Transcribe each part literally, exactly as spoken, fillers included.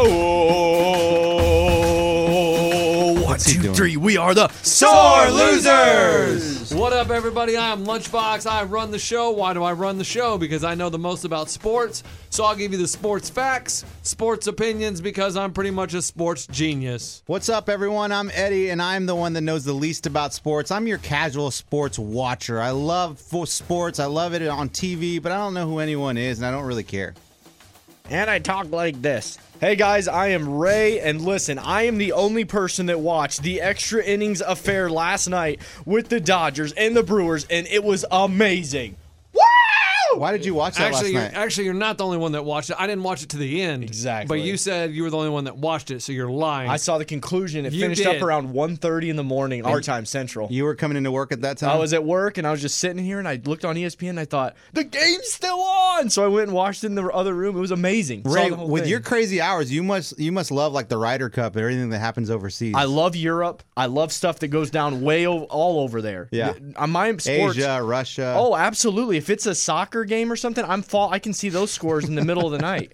One, two, three. We are the Sore Losers. What up, everybody? I'm Lunchbox. I run the show. Why do I run the show? Because I know the most about sports. So I'll give you the sports facts, sports opinions, because I'm pretty much a sports genius. What's up, everyone? I'm Eddie, and I'm the one that knows the least about sports. I'm your casual sports watcher. I love sports. I love it on T V, but I don't know who anyone is, and I don't really care. And I talk like this. Hey guys, I am Ray, and listen, I am the only person that watched the extra innings affair last night with the Dodgers and the Brewers, and it was amazing. Woo! Why did you watch that actually, last you're, night? actually, you're not the only one that watched it. I didn't watch it to the end. Exactly. But you said you were the only one that watched it, so you're lying. I saw the conclusion. It You finished did. up around one thirty in the morning, our time, Central. You were coming into work at that time? I was at work, and I was just sitting here, and I looked on E S P N, and I thought, the game's still on! So I went and watched it in the other room. It was amazing. Saw Ray, the whole with thing. your crazy hours, you must you must love like the Ryder Cup and everything that happens overseas. I love Europe. I love stuff that goes down way o- all over there. Yeah. On my sports, Asia, Russia. Oh, absolutely. If it's a soccer game or something, I'm fall. I can see those scores in the middle of the night.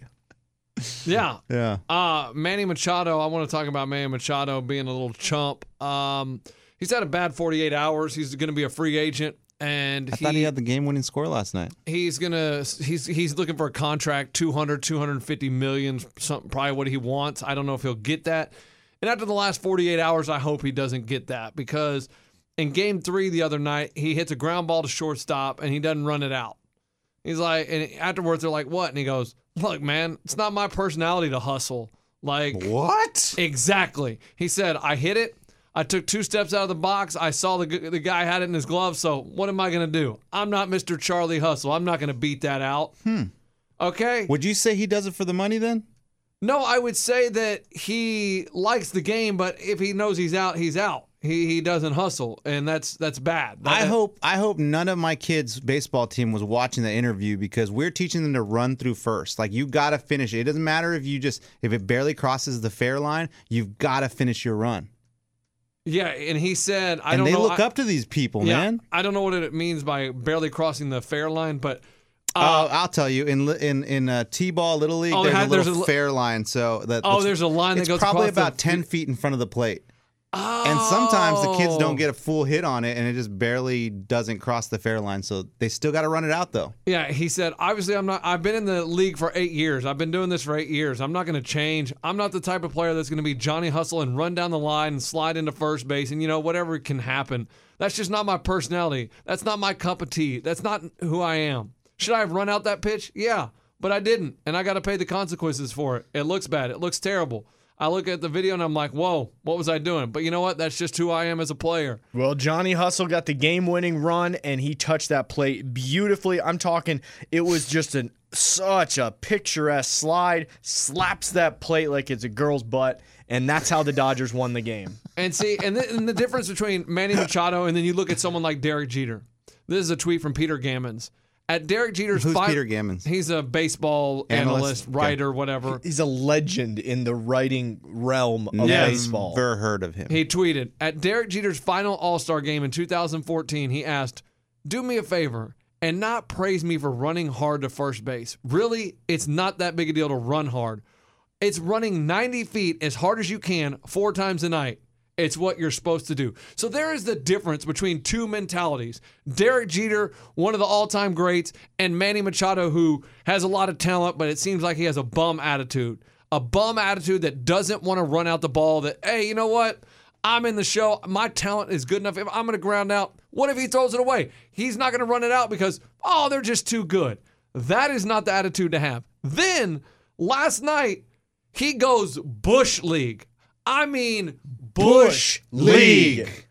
yeah. Yeah. Uh, Manny Machado, I want to talk about Manny Machado being a little chump. Um, he's had a bad forty-eight hours. He's going to be a free agent. And I he, thought he had the game-winning score last night. he's gonna he's he's looking for a contract, two hundred, two hundred fifty million, something probably what he wants. I don't know if he'll get that. And after the last forty-eight hours, I hope he doesn't get that, because in game three the other night, he hits a ground ball to shortstop and he doesn't run it out. He's like, and afterwards they're like, what? And he goes, look, man, it's not my personality to hustle. Like, What? exactly. He said, I hit it. I took two steps out of the box. I saw the the guy had it in his glove. So what am I going to do? I'm not Mister Charlie Hustle. I'm not going to beat that out. Hmm. Okay. Would you say he does it for the money then? No, I would say that he likes the game, but if he knows he's out, he's out. He he doesn't hustle, and that's that's bad. I That- hope I hope none of my kids' baseball team was watching the interview, because we're teaching them to run through first. Like, you got to finish it. It doesn't matter if you just if it barely crosses the fair line, you've got to finish your run. Yeah, and he said, I and don't they know. look I, up to these people, yeah, man. I don't know what it means by barely crossing the fair line, but Uh, uh, I'll tell you, in li- in in uh, T-ball Little League, Oh, there's, there a ha- there's little a li- fair line, so that oh, that's- there's a line that it's goes probably across the- about ten feet in front of the plate. oh. And sometimes the kids don't get a full hit on it, and it just barely doesn't cross the fair line. So they still got to run it out, though. Yeah, he said, obviously, I'm not, I've been in the league for eight years. I've been doing this for eight years. I'm not going to change. I'm not the type of player that's going to be Johnny Hustle and run down the line and slide into first base and, you know, whatever can happen. That's just not my personality. That's not my cup of tea. That's not who I am. Should I have run out that pitch? Yeah, but I didn't, and I got to pay the consequences for it. It looks bad. It looks terrible. I look at the video and I'm like, whoa, what was I doing? But you know what? That's just who I am as a player. Well, Johnny Hustle got the game-winning run, and he touched that plate beautifully. I'm talking, it was just an such a picturesque slide, slaps that plate like it's a girl's butt, and that's how the Dodgers won the game. And see, and the, and the difference between Manny Machado and then you look at someone like Derek Jeter. This is a tweet from Peter Gammons. At Derek Jeter's Who's fi- Peter Gammons? He's a baseball Analyst? analyst, writer, whatever. He's a legend in the writing realm of Yes. baseball. Never heard of him. He tweeted, at Derek Jeter's final All-Star game in two thousand fourteen, he asked, do me a favor and not praise me for running hard to first base. Really, it's not that big a deal to run hard. It's running ninety feet as hard as you can four times a night. It's what you're supposed to do. So there is the difference between two mentalities. Derek Jeter, one of the all-time greats, and Manny Machado, who has a lot of talent, but it seems like he has a bum attitude. A bum attitude that doesn't want to run out the ball, that, hey, you know what? I'm in the show. My talent is good enough. If I'm going to ground out, what if he throws it away? He's not going to run it out because, oh, they're just too good. That is not the attitude to have. Then, last night, he goes Bush League. I mean, Bush League.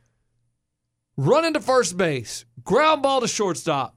Running to first base, ground ball to shortstop.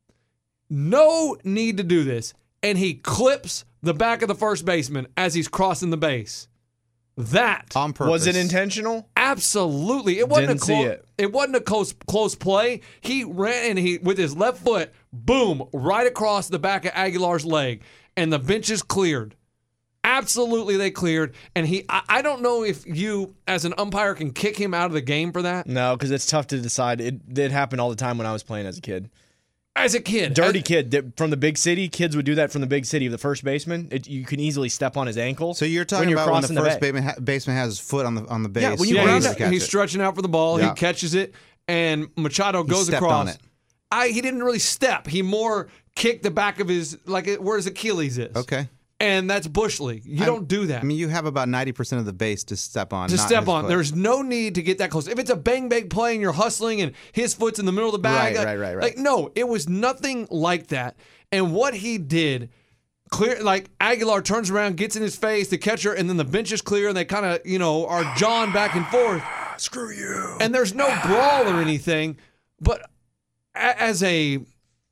No need to do this. And he clips the back of the first baseman as he's crossing the base. That On purpose. Was it intentional? absolutely. It wasn't Didn't a see close. it. It wasn't a close close play. He ran and he with his left foot, boom, right across the back of Aguilar's leg, and the benches cleared. Absolutely, they cleared. And he, I, I don't know if you, as an umpire, can kick him out of the game for that. No, because it's tough to decide. It it happened all the time when I was playing as a kid. As a kid. Dirty as, kid that- from the big city. Kids would do that from the big city. The first baseman, it, you can easily step on his ankle. So you're talking when you're about when the crossing first bay. baseman, ha- baseman has his foot on the on the base. Yeah, when you Yeah, round he's, up- catch he's it. stretching out for the ball. Yeah. He catches it, and Machado goes stepped across. on it. I he didn't really step. He more kicked the back of his like it- where his Achilles is. Okay. And that's Bush League. You don't do that. I mean, you have about ninety percent of the base to step on. to not step his on. foot. There's no need to get that close. If it's a bang bang play and you're hustling and his foot's in the middle of the bag, Right, right, right, right. like no, it was nothing like that. And what he did, clear like Aguilar turns around, gets in his face, the catcher, and then the bench is clear, and they kind of you know are jawing back and forth. Screw you. And there's no brawl or anything, but a- as a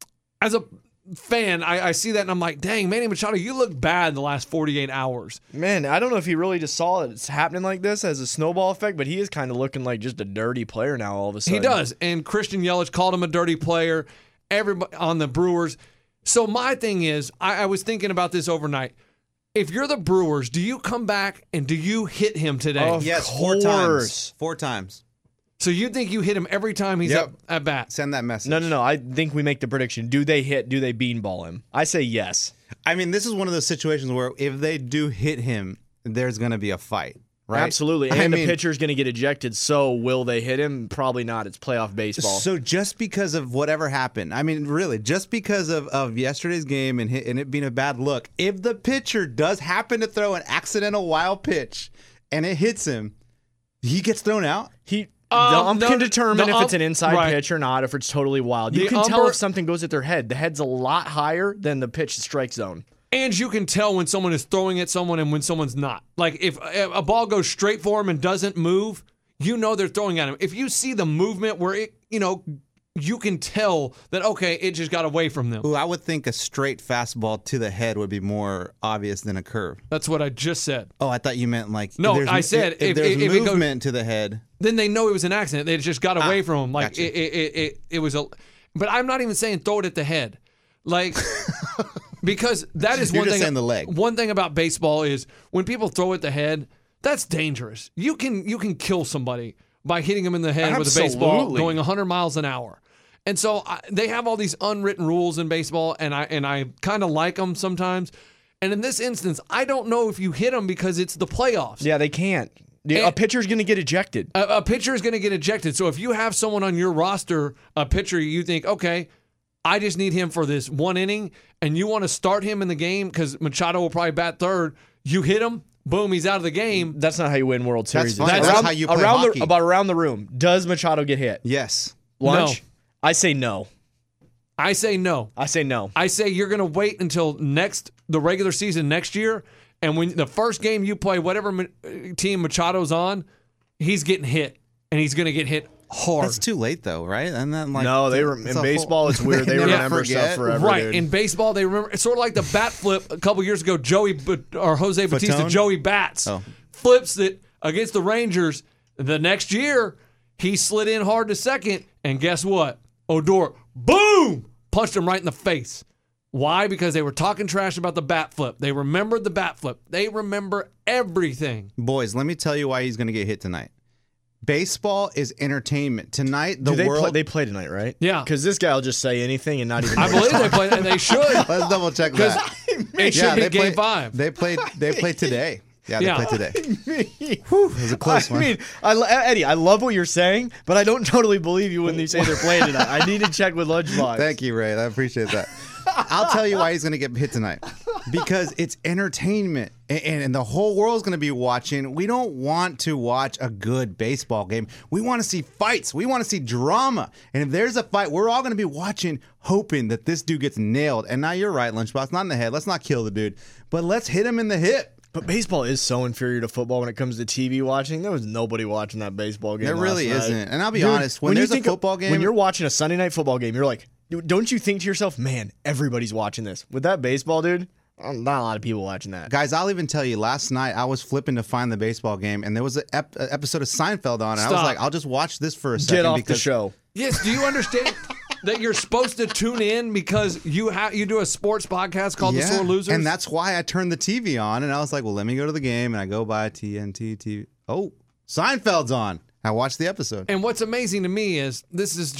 as a fan, I, I see that and I'm like, dang, Manny Machado, you look bad the last forty-eight hours. Man, I don't know if he really just saw it. It's happening like this as a snowball effect, but he is kind of looking like just a dirty player now all of a sudden. He does. And Christian Yelich called him a dirty player. Everybody on the Brewers. So my thing is, I, I was thinking about this overnight. If you're the Brewers, do you come back and do you hit him today? Of yes, four course. times. Four times. So you think you hit him every time he's Yep. up at bat? Send that message. No, no, no. I think we make the prediction. Do they hit? Do they beanball him? I say yes. I mean, this is one of those situations where if they do hit him, there's going to be a fight, right? Absolutely. I And mean, the pitcher's going to get ejected. So will they hit him? Probably not. It's playoff baseball. So just because of whatever happened, I mean, really, just because of, of yesterday's game and, hit, and it being a bad look, if the pitcher does happen to throw an accidental wild pitch and it hits him, he gets thrown out. he. Um, the ump no, can determine the if it's ump- an inside right. pitch or not, if it's totally wild. You The can tell umper- if something goes at their head. The head's a lot higher than the pitch strike zone. And you can tell when someone is throwing at someone and when someone's not. Like if a a ball goes straight for him and doesn't move, you know they're throwing at him. If you see the movement where it, you know, you can tell that, okay, it just got away from them. Ooh, I would think a straight fastball to the head would be more obvious than a curve. That's what I just said. Oh, I thought you meant like No, if there's- I said if, if- there's if it goes- movement to the head. Then they know it was an accident. They just got away Ah, from him. Like gotcha. it, it, it, it, it was a. But I'm not even saying throw it at the head, like because that is You're one just thing. saying the leg. One thing about baseball is when people throw at the head, that's dangerous. You can you can kill somebody by hitting them in the head with a baseball Absolutely. going one hundred miles an hour. And so I, they have all these unwritten rules in baseball, and I and I kind of like them sometimes. And in this instance, I don't know if you hit them because it's the playoffs. Yeah, they can't. The- a And- pitcher's going to get ejected. A, a pitcher is going to get ejected. So if you have someone on your roster, a pitcher, you think, okay, I just need him for this one inning, and you want to start him in the game because Machado will probably bat third. You hit him, boom, he's out of the game. That's not how you win World That's Series. fine. Around- That's how you play around hockey. The, about around the room. Does Machado get hit? Yes. Lunch? No. I say no. I say no. I say no. I say you're going to wait until next the regular season next year, and when the first game you play, whatever ma- team Machado's on, he's getting hit, and he's going to get hit hard. That's too late though, right? And then like No, they it's rem- a in whole- baseball, it's weird. They never remember forget. stuff forever. Right. dude. In baseball, they remember it's sort of like the bat flip a couple years ago. Joey Bat- or Jose Batista, Fatone? Joey Bats Oh. flips it against the Rangers. The next year, he slid in hard to second, and guess what? Odor, boom, punched him right in the face. Why? Because they were talking trash about the bat flip. They remembered the bat flip. They remember everything. Boys, let me tell you why he's going to get hit tonight. Baseball is entertainment. Tonight, the Do they world. play, they play tonight, right? Yeah. Because this guy will just say anything and not even. I know believe they played, and they should. Let's double check that. It should Yeah, be they game played- five. They played. They played today. Yeah, they Yeah. played today. Whew, it was a close I one. mean, I, lo- Eddie, I love what you're saying, but I don't totally believe you when you say they're playing tonight. I need to check with Lunchbox. Thank you, Ray. I appreciate that. I'll tell you why he's going to get hit tonight. Because it's entertainment, and, and the whole world's going to be watching. We don't want to watch a good baseball game. We want to see fights. We want to see drama. And if there's a fight, we're all going to be watching, hoping that this dude gets nailed. And now you're right, Lunchbox. Not in the head. Let's not kill the dude, but let's hit him in the hip. But baseball is so inferior to football when it comes to T V watching. There was nobody watching that baseball game. There last really night. isn't. And I'll be Dude, honest, when, you there's a think of- football game, when you're watching a Sunday night football game, you're like, don't you think to yourself, man, everybody's watching this. With that baseball, dude, not a lot of people watching that. guys, I'll even tell you, last night I was flipping to find the baseball game, and there was an ep- a episode of Seinfeld on, and I was Stop. like, I'll just watch this for a second. Get off the because show. Yes, do you understand that you're supposed to tune in because you have you do a sports podcast called The Sore Losers? And that's why I turned the T V on, and I was like, well, let me go to the game, and I go by T N T T V. Oh, Seinfeld's on. I watched the episode. And what's amazing to me is this is just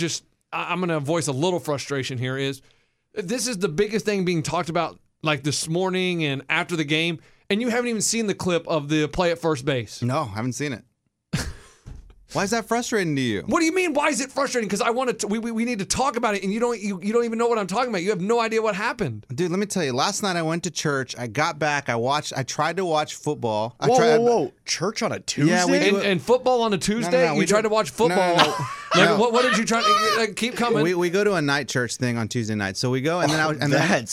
I- I'm going to voice a little frustration here, is this is the biggest thing being talked about like this morning and after the game, and you haven't even seen the clip of the play at first base. No, haven't seen it. Why is that frustrating to you? What do you mean? Why is it frustrating? Because I want to. We, we we need to talk about it, and you don't. You, you don't even know what I'm talking about. You have no idea what happened. Dude, let me tell you. Last night I went to church. I got back. I watched. I tried to watch football. I Whoa, tried, whoa, whoa! Church on a Tuesday? Yeah, we do And, and football on a Tuesday. no, we you tried do- to watch no, no, football. no. Like, No. What, what did you try to like, keep coming? We we go to a night church thing on Tuesday night. So we go and then I was and then that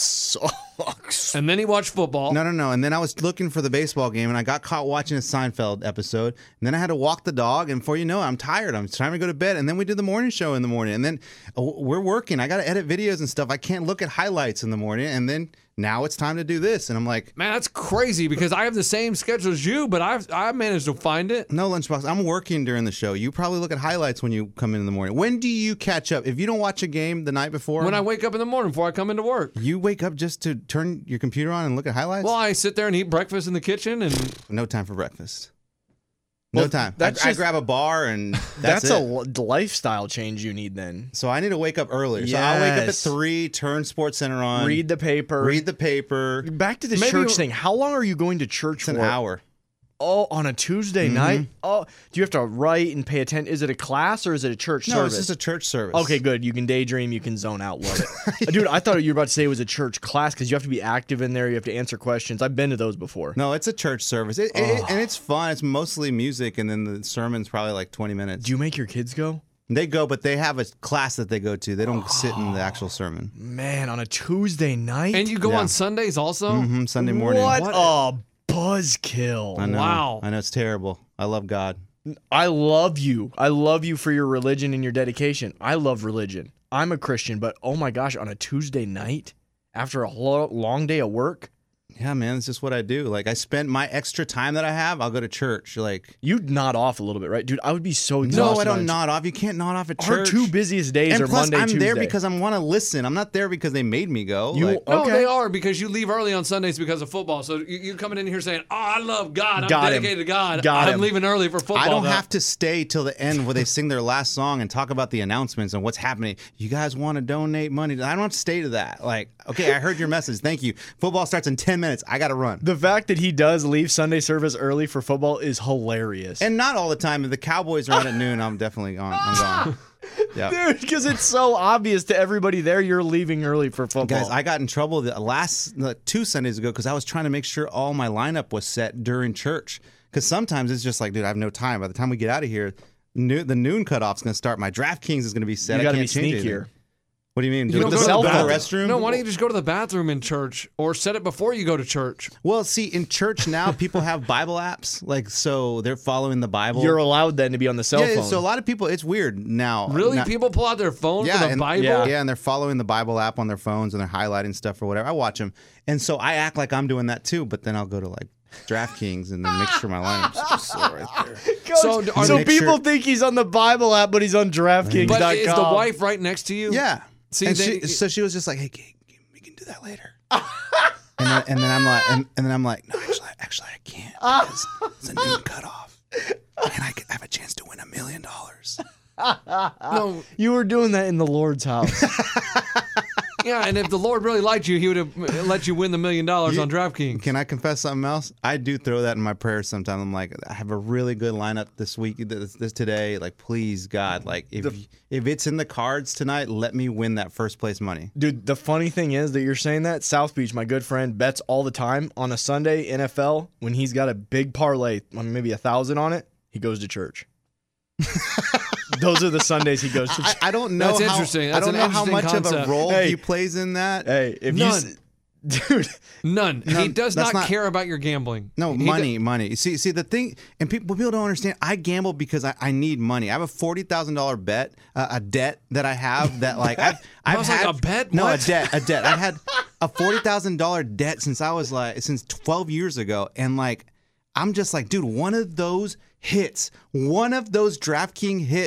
sucks. and then he watched football. no no no and then I was looking for the baseball game and I got caught watching a Seinfeld episode and then I had to walk the dog and before you know it, I'm tired. I'm trying to go to bed and then we did the morning show in the morning and then uh, we're working. I got to edit videos and stuff. I can't look at highlights in the morning and then now it's time to do this and I'm like, Man, that's crazy because I have the same schedule as you, but I've I managed to find it. no, Lunchbox, I'm working during the show. You probably look at highlights when you come in in the morning. When do you catch up? If you don't watch a game the night before, When I wake up in the morning before I come into work. you wake up just to turn your computer on and look at highlights? Well, I sit there and eat breakfast in the kitchen, and No time for breakfast. No Well, time. that's I, I just- grab a bar and That's, that's, a it. l- lifestyle change you need then. So I need to wake up earlier. So I'll wake up at Yes. three, turn Sports Center on, Read the paper. read the paper. Back to the Maybe church you- thing. How long are you going to church It's for? an hour. Oh, on a Tuesday night? Oh, do you have to write and pay attention? Is it a class or is it a church No, service? it's just a church service. Okay, good. You can daydream. You can zone out. Love it. Dude, I thought you were about to say it was a church class because you have to be active in there. You have to answer questions. I've been to those before. No, it's a church service. It, it, and it's fun. It's mostly music, and then the sermon's probably like twenty minutes. Do you make your kids go? They go, but they have a class that they go to. They don't sit in the actual sermon. Man, on a Tuesday night? and you go Yeah. on Sundays also. hmm Sunday morning. What, What a buzzkill. I know. Wow. I know it's terrible. I love God. I love you. I love you for your religion and your dedication. I love religion. I'm a Christian, but oh my gosh, on a Tuesday night after a lo- long day of work, Yeah, man, it's just what I do. Like I spend my extra time that I have, I'll go to church. Like you'd nod off a little bit, right? Dude, I would be so exhausted. no, I on a don't Tu- nod off. You can't nod off at Our church. two busiest days and are plus, Monday, I'm Tuesday. there because I want to listen. I'm not there because they made me go. You- Like, No, Okay. they are because you leave early on Sundays because of football. So you, you're coming in here saying, "Oh, I love God. I'm Got him. dedicated to God. Got I'm him. leaving early for football." I don't though." have to stay till the end where they sing their last song and talk about the announcements and what's happening. You guys want to donate money? I don't have to stay to that. Like, okay, I heard your message. Thank you. Football starts in ten minutes. I got to run. The fact that he does leave Sunday service early for football is hilarious. And not all the time. If the Cowboys are on at noon, I'm definitely gone. I'm gone. Yeah. Dude, because it's so obvious to everybody there you're leaving early for football. Guys, I got in trouble the last uh, two Sundays ago because I was trying to make sure all my lineup was set during church. Because sometimes it's just like, dude, I have no time. By the time we get out of here, noo- the noon cutoff's going to start. My DraftKings is going to be set. you I got to can't be change sneakier. anything. What do you mean? You Do don't the go to cell the phone bathroom. restroom? No, why don't you just go to the bathroom in church or set it before you go to church? Well, see, in church now, people have Bible apps, like so they're following the Bible. You're allowed then to be on the cell yeah, phone. so a lot of people, it's weird now. Really? Now- People pull out their phone yeah, for the and, Bible? yeah. yeah, and they're following the Bible app on their phones and they're highlighting stuff or whatever. I watch them, and so I act like I'm doing that too. But then I'll go to like DraftKings and then make sure my lineup's just so right there. Coach, So, so, are- Make people sure- think he's on the Bible app, but he's on DraftKings dot com. But is the wife right next to you? Yeah. See, and they- she, so she was just like, "Hey, Kate, we can do that later." and, then, and then I'm like, and, and then I'm like, "No, actually, actually, I can't because it's a noon cutoff, and I could have a chance to win a million dollars." No. You were doing that in the Lord's house. Yeah, and if the Lord really liked you, he would have let you win the million dollars on DraftKings. Can I confess something else? I do throw that in my prayers sometimes. I'm like, I have a really good lineup this week, this, this today. Like, please, God, like if if it's in the cards tonight, let me win that first place money. Dude, the funny thing is that you're saying that. South Beach, my good friend, bets all the time on a Sunday N F L when he's got a big parlay, I mean, maybe a thousand on it, he goes to church. Those are the Sundays he goes to church. I, I don't know. That's how, interesting. I That's don't an know how much interesting of a concept. role Hey. he plays in that. Hey, if you, None. s- dude, None. He None. does That's not, not- care about your gambling. No, He money, money. See, see the thing, and people people don't understand. I gamble because I, I need money. I have a forty thousand dollar bet, uh, a debt that I have that like I've I've was like, had a bet? No, What? a debt, a debt. I've had a forty thousand dollar debt since I was like since twelve years ago, and like I'm just like, dude, one of those hits, one of those DraftKings hits,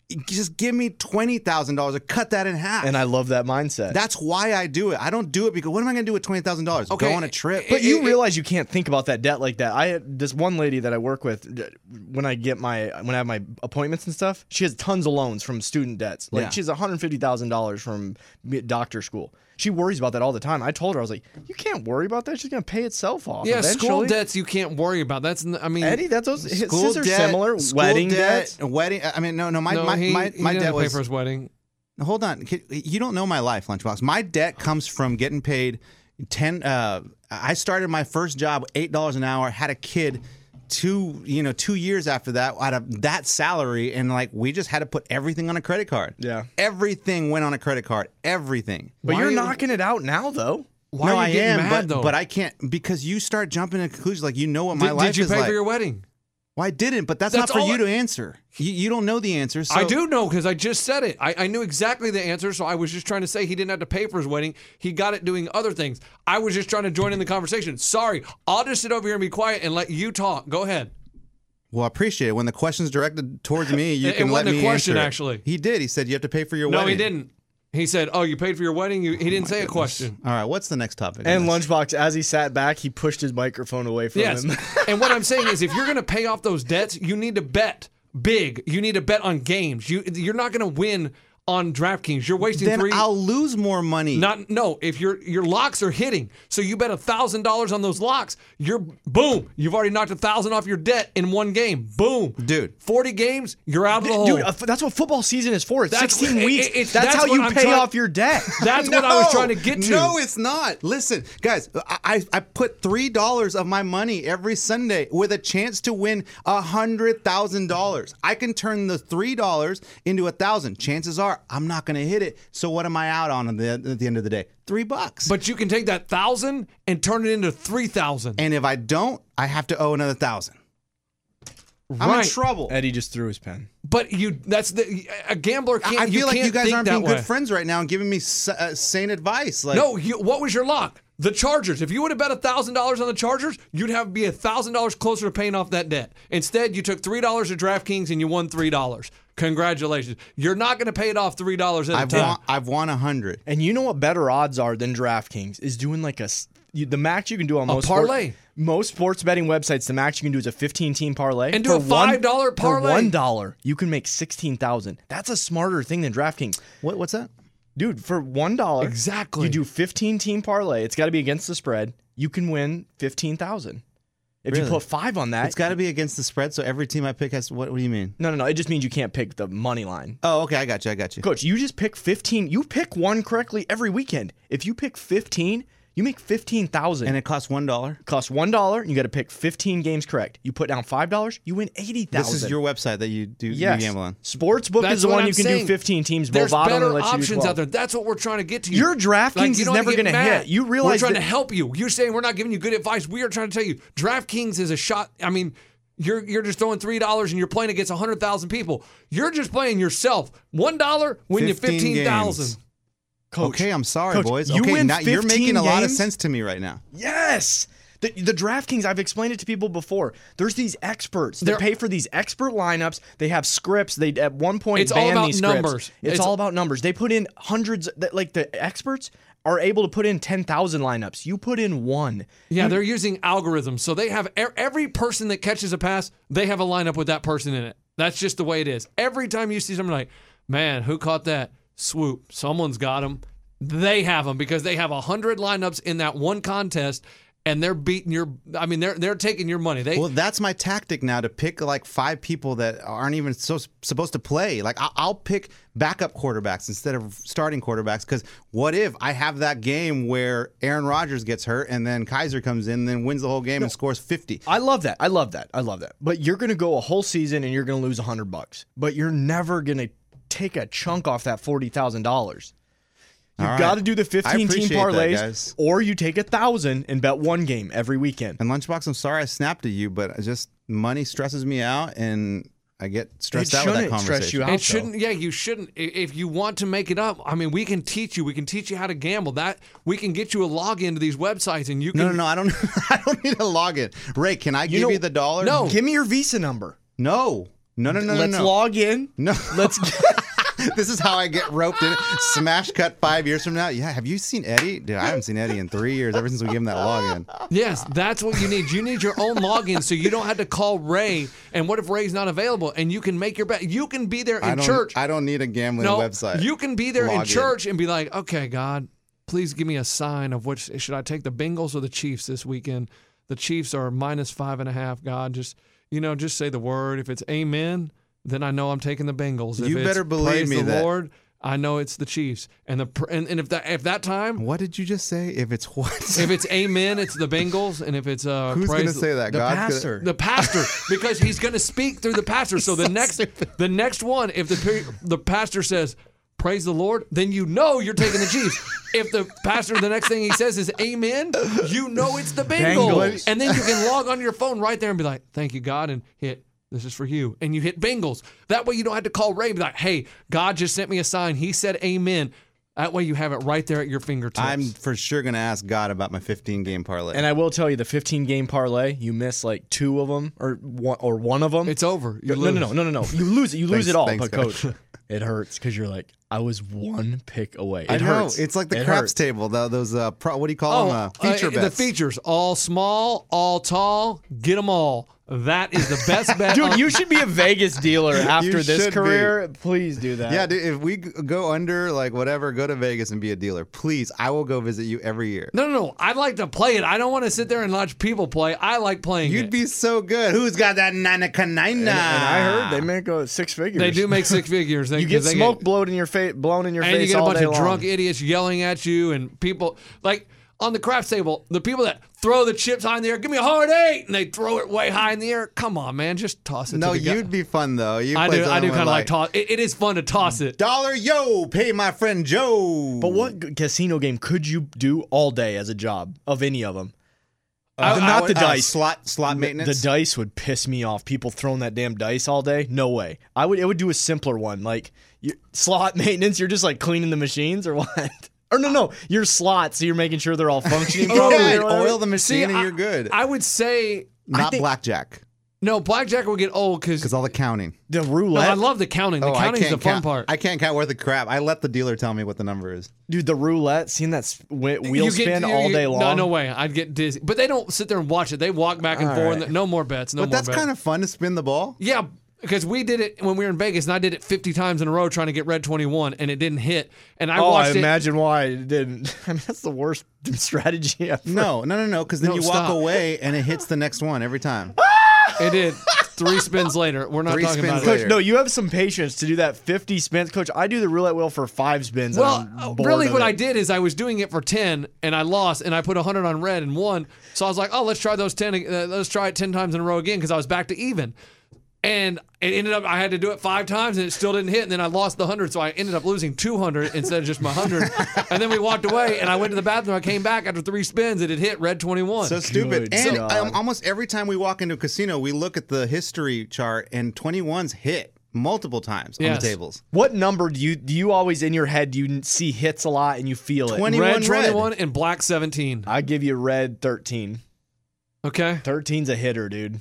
just give me twenty thousand dollars or cut that in half. And I love that mindset. That's why I do it. I don't do it because what am I going to do with twenty thousand dollars? Okay, Go on a trip? But it- you it- realize you can't think about that debt like that. I had this one lady that I work with when I get my when I have my appointments and stuff. She has tons of loans from student debts. Like Yeah. she has one hundred fifty thousand dollars from doctor school. She worries about that all the time. I told her I was like, you can't worry about that. She's gonna pay itself off. Yeah, eventually. school debts you can't worry about. That's n- I mean, Eddie, that's those his School are debt, similar. school Wedding debt, debts. wedding. I mean, no, no. My no, my he, my, he my didn't debt pay was. for his wedding. Hold on, you don't know my life, Lunchbox. My debt comes from getting paid ten. Uh, I started my first job eight dollars an hour. Had a kid. Two, you know, two years after that, out of that salary, and like we just had to put everything on a credit card. Yeah. Everything went on a credit card. Everything. But Why you're are you- knocking it out now, though. Why no, are I you getting am, mad but, though? but I can't because you start jumping to conclusions like you know what my did, life did you is pay like. for your wedding? Well, I didn't, but that's, That's not for all you I- to answer. You, you don't know the answer. So I do know because I just said it. I, I knew exactly the answer, so I was just trying to say he didn't have to pay for his wedding. He got it doing other things. I was just trying to join in the conversation. Sorry, I'll just sit over here and be quiet and let you talk. Go ahead. Well, I appreciate it. When the question's directed towards me, you It- it can let wasn't a me question, answer it. actually. He did. He said you have to pay for your No, wedding. he didn't. He said, "Oh, you paid for your wedding." You, he didn't say a question. All right, what's the next topic? And on this? Lunchbox, as he sat back, he pushed his microphone away from Yes. him. And what I'm saying is, if you're going to pay off those debts, you need to bet big. You need to bet on games. You you're not going to win on DraftKings. You're wasting Then three. I'll lose more money. Not no. If your your locks are hitting, so you bet a thousand dollars on those locks, you're boom. You've already knocked a thousand off your debt in one game. Boom, Dude. Forty games, you're out of the hole. Dude, uh, that's what football season is for. It's That's- sixteen it- weeks. it- it's- that's, that's how what you I'm pay trying- off your debt. That's what I was trying to get to. No, it's not. Listen, guys, I, I, I put three dollars of my money every Sunday with a chance to win one hundred thousand dollars. I can turn the three dollars into a thousand. Chances are I'm not going to hit it. So what am I out on at the, at the end of the day? Three bucks. But you can take that thousand and turn it into three thousand. and if I don't, I have to owe another thousand. I'm Right. in trouble. Eddie just threw his pen. But you, that's the a gambler can't. I feel you like can't you guys think aren't that being way. good friends right now and giving me s- uh, sane advice. Like, No, you, what was your lock? The Chargers. If you would have bet one thousand dollars on the Chargers, you'd have be one thousand dollars closer to paying off that debt. Instead, you took three dollars at DraftKings and you won three dollars. Congratulations. You're not going to pay it off three dollars at a I've time. won, I've won a hundred. And you know what better odds are than DraftKings is doing like a s- you, the max you can do on A most sport- parlay. most sports betting websites. The max you can do is a fifteen team parlay And do For a five dollar one- parlay. For one dollar, you can make sixteen thousand. That's a smarter thing than DraftKings, What, what's that? dude. For one dollar, Exactly. You do fifteen team parlay. It's got to be against the spread. You can win fifteen thousand. If Really? you put five on that, It's got to be against the spread, so every team I pick has. What, what do you mean? no, no, no. It just means you can't pick the money line. Oh, okay, I got you. I got you. Coach, you just pick fifteen. You pick one correctly every weekend. If you pick fifteen, you make fifteen thousand. And it costs one dollar. Costs one dollar. You got to pick fifteen games correct. You put down five dollars, you win eighty thousand. This is your website that you do yes. you gamble on. Sportsbook That's is the what one I'm you can saying. do fifteen teams. There's Bovado better only lets you do options twelve. out there. That's what we're trying to get to you. Your DraftKings you is don't never have to gonna get mad. hit. You realize we're trying that- to help you. You're saying we're not giving you good advice. We are trying to tell you DraftKings is a shot. I mean, you're you're just throwing three dollars and you're playing against a hundred thousand people. You're just playing yourself. One dollar win you fifteen fifteen thousand. games. Coach, Okay, I'm sorry, Coach, boys. you Okay, win now you're fifteen making a lot of games? sense to me right now. Yes. The, the DraftKings, I've explained it to people before. There's these experts that They're- pay for these expert lineups. They have scripts. They at one point It's all banned about these scripts. numbers. It's, It's- all about numbers. They put in hundreds. that- Like the experts are able to put in ten thousand lineups. You put in one. Yeah, they're using algorithms. So they have e- every person that catches a pass, they have a lineup with that person in it. That's just the way it is. Every time you see something like, man, who caught that? Swoop. Someone's got him. They have them because they have one hundred lineups in that one contest, and they're beating your I mean, they're they're taking your money. They Well, that's my tactic now to pick like five people that aren't even so supposed to play. Like I- I'll pick backup quarterbacks instead of starting quarterbacks because what if I have that game where Aaron Rodgers gets hurt and then Kaiser comes in and then wins the whole game and scores fifty? I love that. I love that. I love that. But you're going to go a whole season and you're going to lose a hundred bucks. But you're never going to take a chunk off that forty thousand dollars. All You've right. got to do the fifteen team appreciate that, parlays, guys. or you take a thousand and bet one game every weekend. And Lunchbox, I'm sorry I snapped at you, but I just money stresses me out and I get stressed It out with that shouldn't stress conversation. you out. It though. shouldn't. Yeah, you shouldn't. I- If you want to make it up, I mean, we can teach you. We can teach you how to gamble. That we can get you a login to these websites, and you can. No, no, no. I don't. I don't need a login. Ray, can I give know- you the dollar? No. Give me your Visa number. no. No, no, no, Let's no, no. log in. No. Let's. This is how I get roped in. Smash cut five years from now. Yeah, have you seen Eddie? Dude, I haven't seen Eddie in three years. Ever since we gave him that login. Yes, that's what you need. You need your own login so you don't have to call Ray. And what if Ray's not available? And you can make your bet. You can be there I in don't, church. I don't need a gambling no, website. you can be there in Log in. church and be like, okay, God, please give me a sign of which should I take the Bengals or the Chiefs this weekend? The Chiefs are minus five and a half. God, just you know, just say the word. If it's amen, then I know I'm taking the Bengals. If You it's better believe praise me the that- Lord, I know it's the Chiefs. And the and, and if that if that time What did you just say? If it's what? if it's amen, it's the Bengals, and if it's uh Who's praise going to say that? the God's gonna- pastor. the pastor, because he's going to speak through the pastor. So the next the next one, if the pe- the pastor says praise the Lord, then you know you're taking the Chiefs. If the pastor, the next thing he says is amen, you know it's the Bengals. Bengals. And then you can log on your phone right there and be like, thank you, God, and hit this is for you. And you hit Bengals. That way you don't have to call Ray and be like, hey, God just sent me a sign. He said amen. That way you have it right there at your fingertips. I'm for sure going to ask God about my fifteen game parlay. And I will tell you, the fifteen game parlay, you miss like two of them or one or one of them. It's over. You no, lose. no, no, no, no, no. You lose it. You lose Thanks- it all. thanks, But coach, it hurts because you're like, I was one pick away. It I know. hurts. It's like the It craps hurts. table. The, those, uh, pro, what do you call Oh, them? Uh, feature uh, bets. The features, all small, all tall, get them all. That is the best bet. Dude, on- you should be a Vegas dealer after You this should career. Please do that. Yeah, dude, if we g- go under, like, whatever, go to Vegas and be a dealer. Please, I will go visit you every year. No, no, no. I like to play it. I don't want to sit there and watch people play. I like playing You'd it. be so good. Who's got that nana canina? And, and I heard they make uh, six figures. They do make six figures. They, You get 'cause they smoke blown in your face, blown in your and face you get a all bunch day of long. drunk idiots yelling at you, and people like on the craps table, the people that throw the chips high in the air, give me a hard eight, and they throw it way high in the air. Come on, man, just toss it. No, to the guy. you'd be fun, though. You I play do. I something do with, kind of like toss. It, it is fun to toss it. Dollar yo, pay my friend Joe. But what g- casino game could you do all day as a job of any of them? Uh, The- I not would- the uh, dice. slot slot The- maintenance. The dice would piss me off. People throwing that damn dice all day. No way. I would. It would do a simpler one, like you, slot maintenance. You're just like cleaning the machines or what? Or no, no, your slots. So you're making sure they're all functioning properly. yeah, or whatever. oil the machine and I- you're good. I would say Not think- blackjack, no. Blackjack will get old because because all the counting. The no, roulette, I love the counting. The Oh, I counting's the can't fun count. part. I can't count worth of crap. I let the dealer tell me what the number is. dude. The roulette. Seeing that s- whe- wheel You get- spin you- all you- day long. No, no way. I'd get dizzy. But they don't sit there and watch it. They walk back and All forth. right. No more bets. No But more that's bets. kind of fun to spin the ball. Yeah, because we did it when we were in Vegas, and I did it fifty times in a row trying to get red twenty-one, and it didn't hit. And I Oh, I watched it. imagine why it didn't. I mean, that's the worst strategy ever. No, no, no, no. Because then No, you stop. walk away and it hits the next one every time. It did. Three spins later. We're not Three talking spins about later. it. Coach, no, you have some patience to do that fifty spins. Coach, I do the roulette wheel for five spins. Well, and I'm uh, bored really, of what it. I did is I was doing it for ten, and I lost, and I put one hundred on red and won. So I was like, oh, let's try those ten. Uh, let's try it ten times in a row again because I was back to even. And it ended up, I had to do it five times, and it still didn't hit. And then I lost the one hundred, so I ended up losing two hundred instead of just my one hundred. And then we walked away, and I went to the bathroom. I came back after three spins, and it hit red twenty-one. So stupid. Good And God. um, almost every time we walk into a casino, we look at the history chart, and twenty-ones hit multiple times on Yes. the tables. What number do you do you always in your head do you see hits a lot and you feel it? twenty. red twenty-one red. twenty-one and black seventeen. I give you red thirteen. Okay. thirteen's a hitter, dude.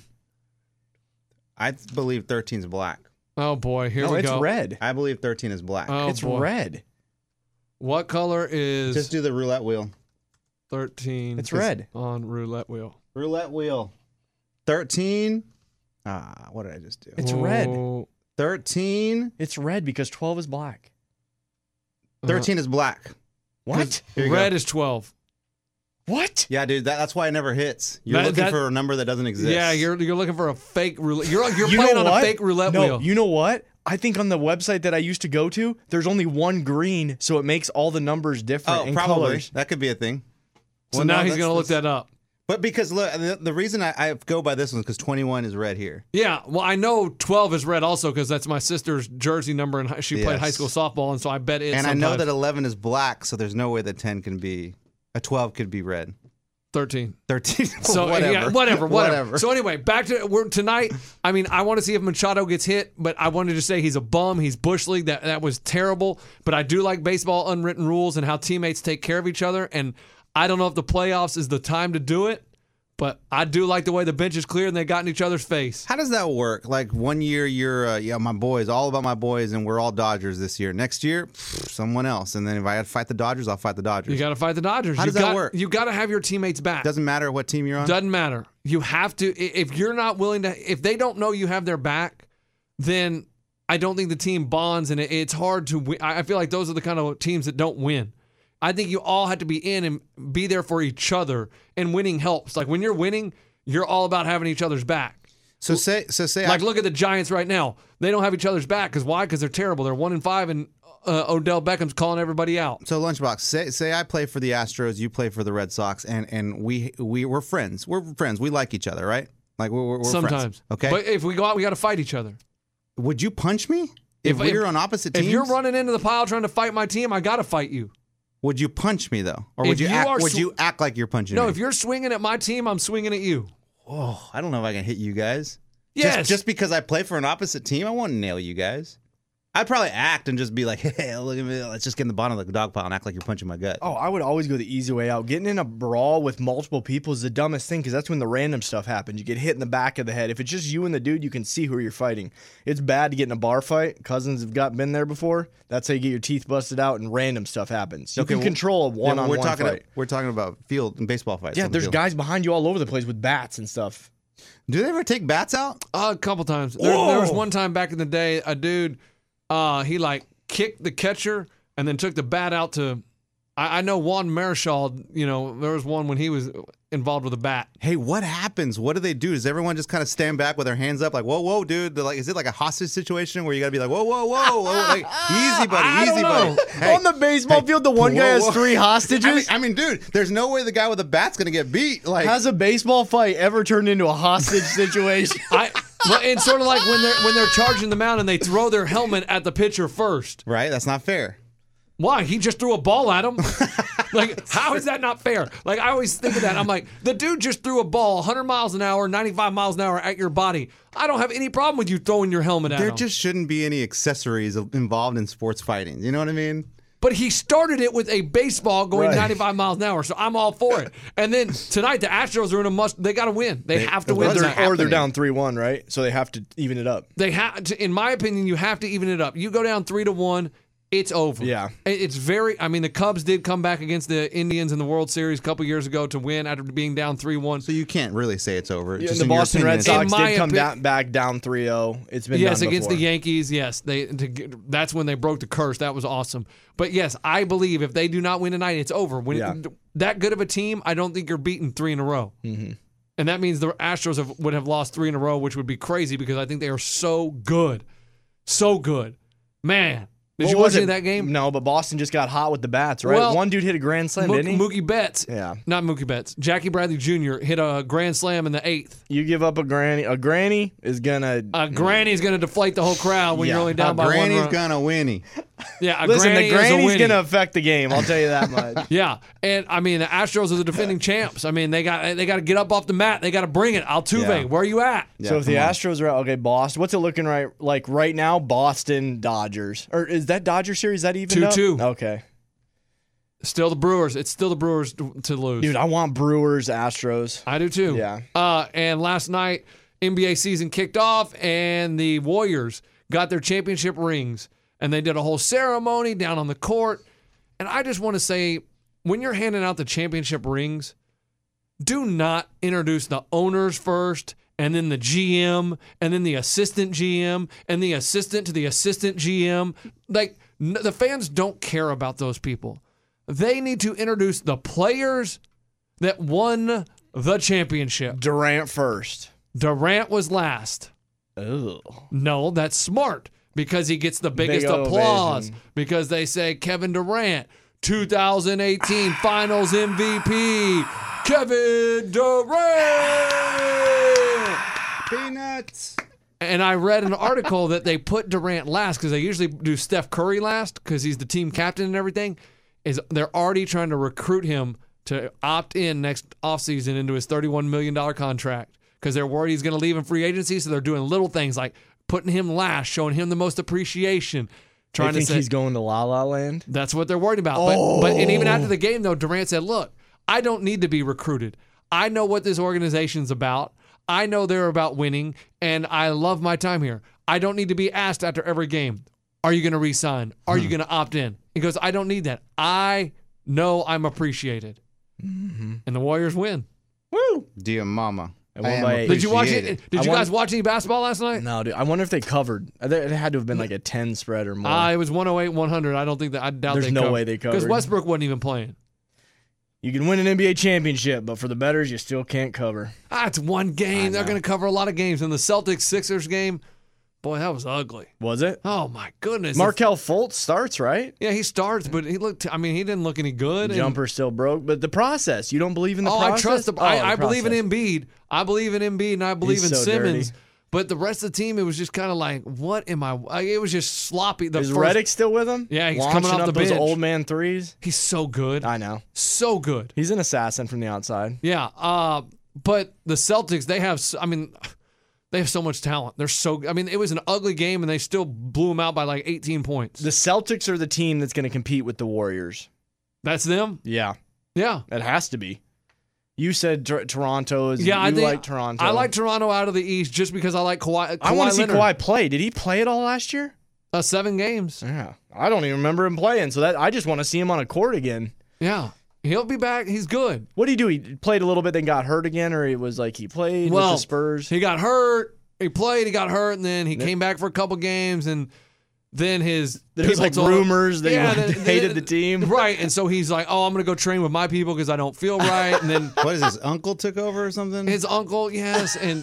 I believe thirteen is black. Oh, boy. Here no, we it's go. red. I believe thirteen is black. Oh, it's boy. red. What color is Just do the roulette wheel. thirteen It's red. on roulette wheel? Roulette wheel. thirteen. Ah, what did I just do? It's red. Oh, thirteen. It's red because twelve is black. thirteen is black. What? Here you Red go. is twelve. What? Yeah, dude, that, that's why it never hits. You're That- looking that- for a number that doesn't exist. Yeah, you're you're looking for a fake roulette. You're you're You playing know on what? a fake roulette no, wheel. you know what? I think on the website that I used to go to, there's only one green, so it makes all the numbers different Oh, and probably. colors. That could be a thing. so Well, now no, he's that's- gonna look that's- that up. But because look, the, the reason I, I go by this one is because twenty-one is red here. Yeah, well, I know twelve is red also because that's my sister's jersey number, and she played Yes. high school softball, and so I bet it. And I know sometimes. that eleven is black, so there's no way that ten can be, a twelve could be red. thirteen. thirteen. So whatever. yeah, whatever, whatever. Whatever. So anyway, back to we're tonight. I mean, I want to see if Machado gets hit, but I wanted to say he's a bum. He's bush league. That that was terrible. But I do like baseball unwritten rules and how teammates take care of each other. And I don't know if the playoffs is the time to do it, But I do like the way the bench is clear and they got in each other's face. How does that work? Like one year you're, uh, yeah, my boys, all about my boys, and we're all Dodgers this year. Next year, pff, someone else. And then if I had to fight the Dodgers, I'll fight the Dodgers. You got to fight the Dodgers. How you does that got, work? You got to have your teammates back. Doesn't matter what team you're on? Doesn't matter. You have to. i- If you're not willing to, if they don't know you have their back, then I don't think the team bonds, and it, it's hard to win. I I feel like those are the kind of teams that don't win. I think you all have to be in and be there for each other, and winning helps. Like when you're winning, you're all about having each other's back. So say, so say, Like I, look at the Giants right now. They don't have each other's back because why? Because they're terrible. They're one and five, and uh, Odell Beckham's calling everybody out. so Lunchbox, say, say I play for the Astros, you play for the Red Sox, and and we we we're friends. We're friends. We like each other, right? Like we're, we're, we're Sometimes, friends. Okay. But if we go out, we got to fight each other. Would you punch me if, If- we if- were on opposite teams? If you're running into the pile trying to fight my team, I got to fight you. Would you punch me though, or would If you, you act? are Would sw- you act like you're punching No, me? if you're swinging at my team, I'm swinging at you. Oh, I don't know if I can hit you guys. Yes. Just, just because I play for an opposite team, I won't nail you guys. I'd probably act and just be like, hey, look at me. Let's just get in the bottom of the dog pile and act like you're punching my gut. Oh, I would always go the easy way out. Getting in a brawl with multiple people is the dumbest thing because that's when the random stuff happens. You get hit in the back of the head. If it's just you and the dude, you can see who you're fighting. It's bad to get in a bar fight. Cousins have got been there before. That's how you get your teeth busted out and random stuff happens. You Okay, can well- control a Yeah, one-on-one we're talking. fight. We're talking about field and baseball fights. Yeah, on the there's field. guys behind you all over the place with bats and stuff. Do they ever take bats out? Uh, a couple times. There, there was one time back in the day, a dude, uh, he like kicked the catcher and then took the bat out to. I, I know Juan Marichal. You know, there was one when he was involved with a bat. Hey, what happens? What do they do? Does everyone just kind of stand back with their hands up, like, whoa, whoa, dude? They're like, is it like a hostage situation where you got to be like, whoa, whoa, whoa, whoa, like, easy, buddy, I easy, don't know. buddy. Hey, On the baseball hey, field, the one whoa, guy has whoa. three hostages. I mean, I mean, dude, there's no way the guy with the bat's gonna get beat. Like, Has a baseball fight ever turned into a hostage situation? I. Well, it's sort of like when they're when they're charging the mound and they throw their helmet at the pitcher first. right? That's not fair. Why? He just threw a ball at him. Like, how is that not fair? Like, I always think of that. I'm like, the dude just threw a ball one hundred miles an hour, ninety-five miles an hour at your body. I don't have any problem with you throwing your helmet at There him. just shouldn't be any accessories involved in sports fighting. You know what I mean? But he started it with a baseball going Right. ninety-five miles an hour, so I'm all for it. And then tonight, the Astros are in a must. They got to win. They, They- have to or win. they're- tonight. or they're happening? down three one, right? So they have to even it up. They have to, in my opinion, you have to even it up. You go down three to one, it's over. Yeah. It- it's very. I mean, the Cubs did come back against the Indians in the World Series a couple years ago to win after being down three one. So you can't really say it's over. Yeah, Just and the in your Boston opinion, Red it's- Sox In my did come opi- down, back down three oh. It's been Yes, done against before. the Yankees. Yes, they. To, get- that's when they broke the curse. That was awesome. But yes, I believe if they do not win tonight, it's over. When Yeah. that good of a team, I don't think you're beating three in a row. Mm-hmm. And that means the Astros have, would have lost three in a row, which would be crazy because I think they are so good, so good. Man, did What you was watch any it? of that game? No, but Boston just got hot with the bats, right? Well, One dude hit a grand slam, Mo- didn't he? Mookie Betts. Yeah. Not Mookie Betts. Jackie Bradley Junior hit a grand slam in the eighth. You give up a granny. A granny is gonna. A granny's going to deflate the whole crowd when Yeah. you're only A down by one granny's run. gonna winnie. Yeah, a Listen, granny the is a granny's winnie. gonna affect the game. I'll tell you that much. Yeah, and I mean the Astros are the defending champs. I mean they got they got to get up off the mat. They got to bring it. Altuve, Yeah. where are you at? Yeah, so if the come on. Astros are out, okay, Boston. What's it looking right like right now? Boston Dodgers, or is that Dodger series? Is that even two two. Okay, Still the Brewers. It's still the Brewers to, to lose. dude, I want Brewers Astros. I do too. Yeah. Uh, and last night N B A season kicked off, and the Warriors got their championship rings, and they did a whole ceremony down on the court. And I just want to say, when you're handing out the championship rings, do not introduce the owners first, and then the G M, and then the assistant G M, and the assistant to the assistant G M. Like, n- the fans don't care about those people. They need to introduce the players that won the championship. Durant first. Durant was last. Ugh. No, that's smart because he gets the biggest Big applause ovation. because they say Kevin Durant, two thousand eighteen Finals M V P, Kevin Durant. Peanuts. And I read an article that they put Durant last because they usually do Steph Curry last because he's the team captain and everything. Is they're already trying to recruit him to opt in next offseason into his thirty-one million dollars contract because they're worried he's going to leave in free agency. So they're doing little things like putting him last, showing him the most appreciation, I trying to think say he's going to La La Land. that's what they're worried about. But, but and even after the game, though, Durant said, look, I don't need to be recruited. I know what this organization's about. I know they're about winning, and I love my time here. I don't need to be asked after every game, are you going to resign? Are hmm. you going to opt in? He goes, I don't need that. I know I'm appreciated. Mm-hmm. And the Warriors win. Woo! Dear mama. Did you watch it? Did you guys watch any basketball last night? No, dude. I wonder if they covered. It had to have been like a ten spread or more. Uh, it was one oh eight one hundred. I don't think that. I doubt There's they no covered. way they covered. Because Westbrook wasn't even playing. You can win an N B A championship, but for the bettors, you still can't cover. Ah, it's one game. They're going to cover a lot of games. In the Celtics-Sixers game, boy, that was ugly. Was it? Oh, my goodness. Markelle Fultz starts, right? Yeah, he starts, but he looked, I mean, he didn't look any good. Jumper and, still broke, but the process, you don't believe in the oh, process? I trust the, oh, I, the I believe in process. Embiid. I believe in Embiid, and I believe He's in so Simmons. dirty. But the rest of the team, it was just kind of like, what am I? It was just sloppy. The Is first, Redick still with him? Yeah, he's Launching coming off up the those bench. old man threes. He's so good. I know. So good. He's an assassin from the outside. Yeah. Uh, but the Celtics, they have, I mean, they have so much talent. They're so, I mean, it was an ugly game, and they still blew them out by like eighteen points. The Celtics are the team that's going to compete with the Warriors. That's them? Yeah. Yeah. It has to be. You said t- Toronto is. Yeah, you I think, like Toronto. I like Toronto out of the East just because I like Kawhi. Kawhi I want to see Leonard. Kawhi play. Did he play it all last year? Uh, seven games. Yeah, I don't even remember him playing. So that I just want to see him on a court again. Yeah, he'll be back. He's good. What did he do? He played a little bit, then got hurt again, or it was like he played well, with the Spurs. He got hurt. He played. He got hurt, and then he came back for a couple games, and then his There was like told him- rumors that Yeah, he then- hated then- the team. right? And so he's like, "Oh, I'm gonna go train with my people because I don't feel right." And then What is his uncle took over or something? his uncle, yes, and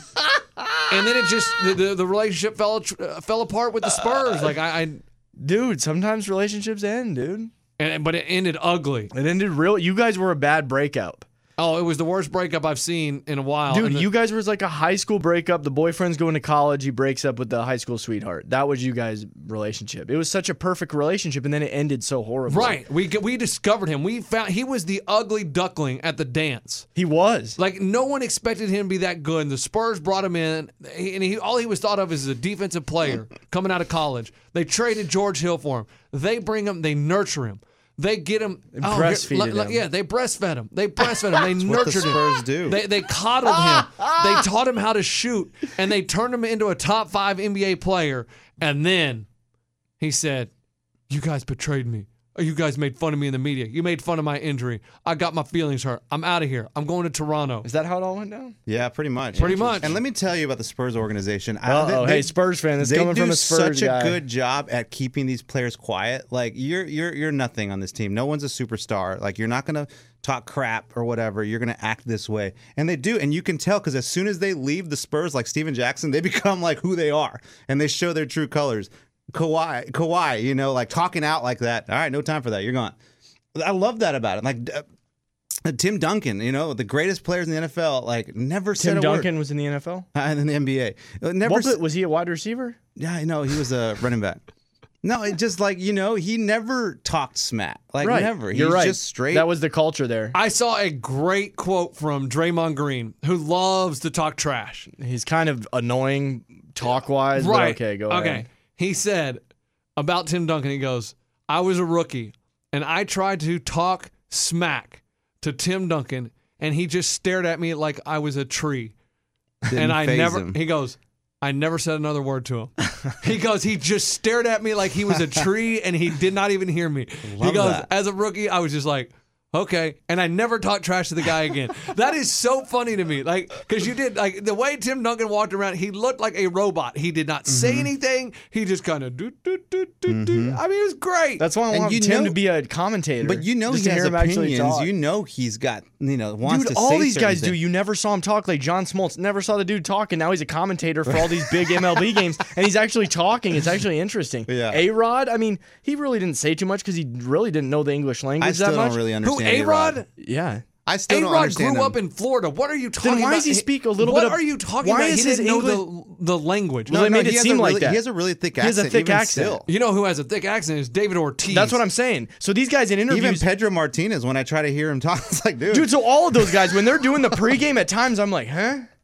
and then it just the the, the relationship fell uh, fell apart with the Spurs. Like I, I Dude, sometimes relationships end, dude. and but it ended ugly. It ended real. You guys were a bad breakup. Oh, it was the worst breakup I've seen in a while. Dude, And the- you guys was like a high school breakup. The boyfriend's going to college. He breaks up with the high school sweetheart. That was you guys' relationship. It was such a perfect relationship, and then it ended so horribly. right. We we discovered him. We found he was the ugly duckling at the dance. He was. Like no one expected him to be that good. And the Spurs brought him in, and he all he was thought of is a defensive player coming out of college. They traded George Hill for him. They bring him. They nurture him. They get him. Oh, breastfeeded here- like- him. Yeah, they breastfed him. They breastfed him. They That's what the nurtured him. Spurs do. They they coddled him. They taught him how to shoot, and they turned him into a top five N B A player. And then he said, "You guys betrayed me. You guys made fun of me in the media. You made fun of my injury. I got my feelings hurt. I'm out of here. I'm going to Toronto." Is that how it all went down? Yeah, pretty much. Pretty much. And let me tell you about the Spurs organization. I- Uh-oh. they- Hey, Spurs fan, it's they coming do from a Spurs such guy. a good job at keeping these players quiet. Like you're you're you're nothing on this team. No one's a superstar. Like you're not gonna talk crap or whatever. You're gonna act this way, and they do. And you can tell because as soon as they leave the Spurs, like Steven Jackson, they become like who they are, and they show their true colors. Kawhi, Kawhi, you know, like talking out like that. All right, no time for that. You're gone. I love that about it. Like uh, Tim Duncan, you know, the greatest players in the N F L, like never said Tim a Duncan was in the N F L? word. Uh, in the N B A. Uh, Never. What, s- was he a wide receiver? yeah, I know he was a running back. No, it just like you know, he never talked smack. Like Right. never. He's You're right. just straight. That was the culture there. I saw a great quote from Draymond Green, who loves to talk trash. He's kind of annoying talk-wise, Right. but okay, go okay. ahead. He said about Tim Duncan, he goes, "I was a rookie, and I tried to talk smack to Tim Duncan, and he just stared at me like I was a tree." Didn't and I faze never, him. he goes, "I never said another word to him." He goes, he just stared at me like he was a tree, and he did not even hear me. he Love goes, that. as a rookie, I was just like, okay. And I never talked trash to the guy again. That is so funny to me. Like, because you did, like, the way Tim Duncan walked around, he looked like a robot. He did not say anything. He just kind of do, do, do, do, do. I mean, it was great. That's why I And want you Tim know- to be a commentator. But you know just he to has hear him actually opinions. talk. You know he's got you know wants Dude, to all say these certain guys do. things. You never saw him talk like John Smoltz. Never saw the dude talk, and now he's a commentator for all these big M L B games, and he's actually talking. It's actually interesting. Yeah. A-Rod, I mean, he really didn't say too much because he really didn't know the English language I still that much. don't really Who, understand. A-Rod? Yeah. I still don't A-Rod understand grew him. up in Florida. What are you talking Then about? why does he speak a little what bit of- What are you talking why about? is He his didn't know the, the language. Well, they made it he has seem a like really, that. He has a really thick He accent. has a thick even accent. Still. You know who has a thick accent is David Ortiz. That's what I'm saying. So these guys in interviews. Even Pedro Martinez, when I try to hear him talk, it's like, dude. Dude, so all of those guys, when they're doing the pregame, at times I'm like, huh?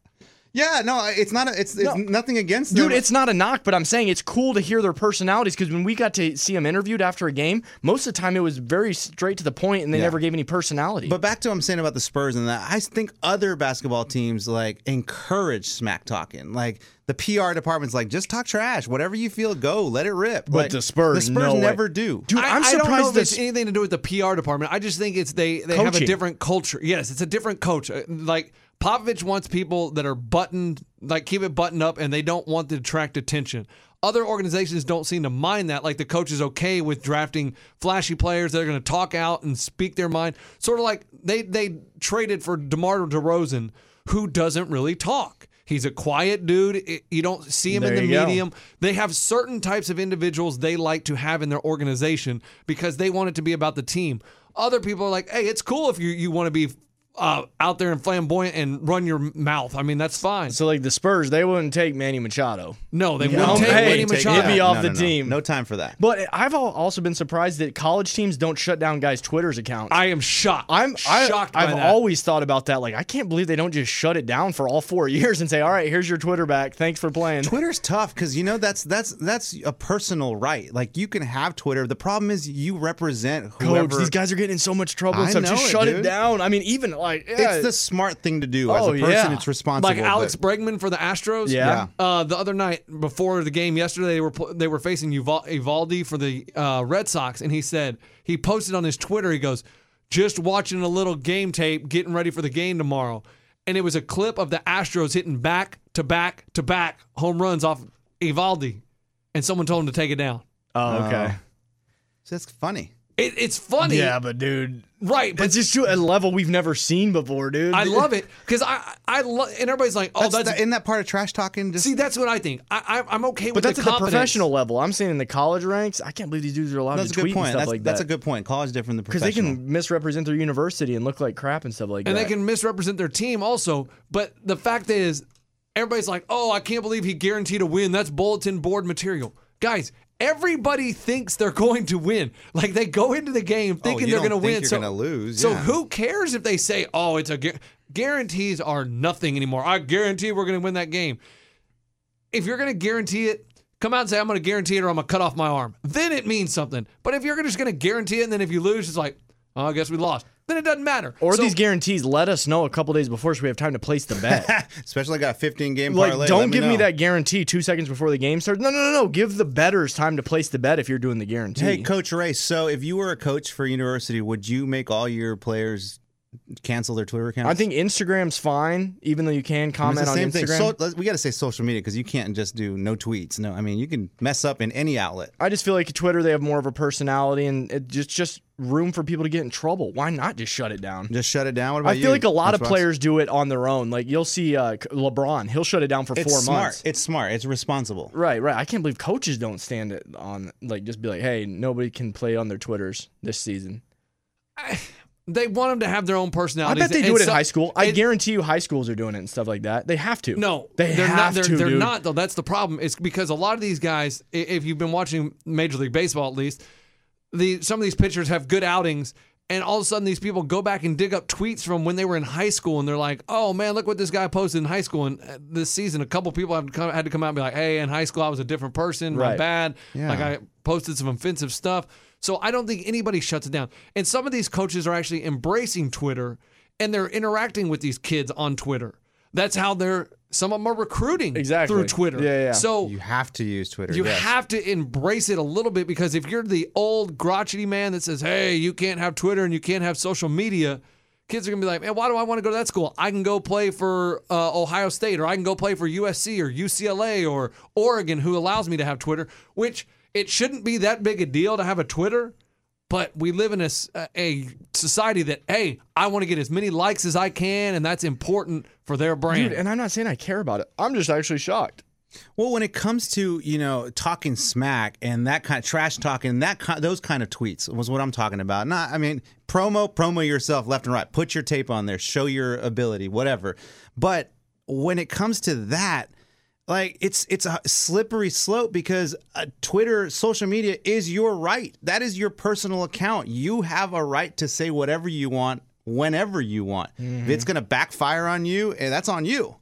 Yeah, no, it's not. A, it's it's No. nothing against them. Dude, it's not a knock, but I'm saying it's cool to hear their personalities because when we got to see them interviewed after a game, most of the time it was very straight to the point and they Yeah. never gave any personality. But back to what I'm saying about the Spurs and that, I think other basketball teams like encourage smack talking. Like the P R department's like, just talk trash. Whatever you feel, go. Let it rip. But Like, the Spurs, the Spurs no way. never do. Dude, I, I'm I don't know surprised if it's this. anything to do with the P R department. I just think it's they they have a Coaching. different culture. Yes, it's a different coach. Uh, Like Popovich wants people that are buttoned, like keep it buttoned up, and they don't want to attract attention. Other organizations don't seem to mind that. Like the coach is okay with drafting flashy players that are going to talk out and speak their mind. Sort of like they they traded for DeMar DeRozan, who doesn't really talk. He's a quiet dude. It- You don't see him There in the you go. medium. They have certain types of individuals they like to have in their organization because they want it to be about the team. Other people are like, hey, it's cool if you, you want to be uh, out there and flamboyant and run your mouth. I mean, that's fine. So, like the Spurs, they wouldn't take Manny Machado. No, they No, wouldn't take hey, Manny take Machado. it. He'd be off No, the no, no. team. No time for that. But I've al- also been surprised that college teams don't shut down guys' Twitter's accounts. I am shocked. I'm I, shocked by I've that. always thought about that. Like, I can't believe they don't just shut it down for all four years and say, "All right, here's your Twitter back. Thanks for playing." Twitter's tough because you know that's that's that's a personal right. Like you can have Twitter. The problem is you represent whoever. Coach, these guys are getting in so much trouble. and I stuff. know Just it, shut it dude. down. I mean, even like yeah, It's the smart thing to do as Oh, a person. yeah. It's responsible. Like Alex but- Bregman for the Astros. Yeah. Uh, the other night before the game yesterday, they were pl- they were facing Uval- Evaldi for the uh, Red Sox, and he said he posted on his Twitter. He goes, "Just watching a little game tape, getting ready for the game tomorrow," and it was a clip of the Astros hitting back to back to back home runs off Evaldi, and someone told him to take it down. oh, okay. So that's funny. It, it's funny, Yeah, but dude, right? But it's just to a level we've never seen before, dude. I love it because I I love, and everybody's like, "Oh, That's, that's." the, isn't that part of trash talking? Just See, that's what I think. I, I I'm okay But with that's the at the confidence. professional level. I'm saying in the college ranks, I can't believe these dudes are allowed that's a to good tweet and point. stuff That's, like that's that. a good point. College is different than Because professional. they can misrepresent their university and look like crap and stuff like and that. they can misrepresent their team also. But the fact is, everybody's like, "Oh, I can't believe he guaranteed a win. That's bulletin board material." Guys, everybody thinks they're going to win. Like they go into the game thinking you they're don't going to think win. you're so gonna lose, So yeah. who cares if they say, "Oh, it's a gu-" guarantees are nothing anymore. I guarantee we're going to win that game." If you're going to guarantee it, come out and say, "I'm going to guarantee it," or "I'm going to cut off my arm." Then it means something. But if you're just going to guarantee it, and then if you lose, it's like, "Oh, I guess we lost." Then it doesn't matter. Or So- these guarantees, let us know a couple days before so we have time to place the bet. Especially got a fifteen game like, parlay. don't Let give me know. that guarantee two seconds before the game starts. No, no, no, no. Give the bettors time to place the bet if you're doing the guarantee. Hey, Coach Ray. So, if you were a coach for a university, would you make all your players cancel their Twitter accounts? I think Instagram's fine, even though you can I mean, it's comment the on same Instagram. thing. So, let's- we got to say social media because you can't just do no tweets. No, I mean you can mess up in any outlet. I just feel like Twitter, they have more of a personality and it just just room for people to get in trouble. Why not just shut it down? Just shut it down. What about I you? feel like a lot of Lunchbox? players do it on their own. Like you'll see uh, LeBron, he'll shut it down for It's four smart. months. It's smart. It's responsible. Right, right. I can't believe coaches don't stand it on like just be like, hey, nobody can play on their Twitters this season. They want them to have their own I personalities. bet they do And it in so- high school. I it- guarantee you, high schools are doing it and stuff like that. They have to. No, they they're have not. They're, to. they're dude. not though. That's the problem. It's because a lot of these guys, i- if you've been watching Major League Baseball at least, the some of these pitchers have good outings, and all of a sudden these people go back and dig up tweets from when they were in high school, and they're like, "Oh man, look what this guy posted in high school." And uh, this season, a couple people have come, had to come out and be like, "Hey, in high school I was a different person. My Right. bad. Yeah. Like I posted some offensive stuff." So I don't think anybody shuts it down. And some of these coaches are actually embracing Twitter, and they're interacting with these kids on Twitter. That's how they're. Some of them are recruiting Exactly. through Twitter. Yeah, yeah. So You have to use Twitter. you yes. have to embrace it a little bit because if you're the old crotchety man that says, "Hey, you can't have Twitter and you can't have social media," kids are gonna be like, "Man, why do I want to go to that school? I can go play for uh, Ohio State, or I can go play for U S C or U C L A or Oregon, who allows me to have Twitter." Which it shouldn't be that big a deal to have a Twitter. But we live in a, s- a society that, hey, I want to get as many likes as I can, and that's important for their brand. Dude, and I'm not saying I care about it. I'm just actually shocked. Well, when it comes to, you know, talking smack and that kind of trash talking, that kind, those kind of tweets was what I'm talking about. Not, I mean, promo, promo yourself left and right. Put your tape on there. Show your ability, whatever. But when it comes to that, like it's it's a slippery slope because uh, Twitter, social media is your right. That is your personal account. You have a right to say whatever you want, whenever you want. If it's going to backfire on you, eh, that's on you.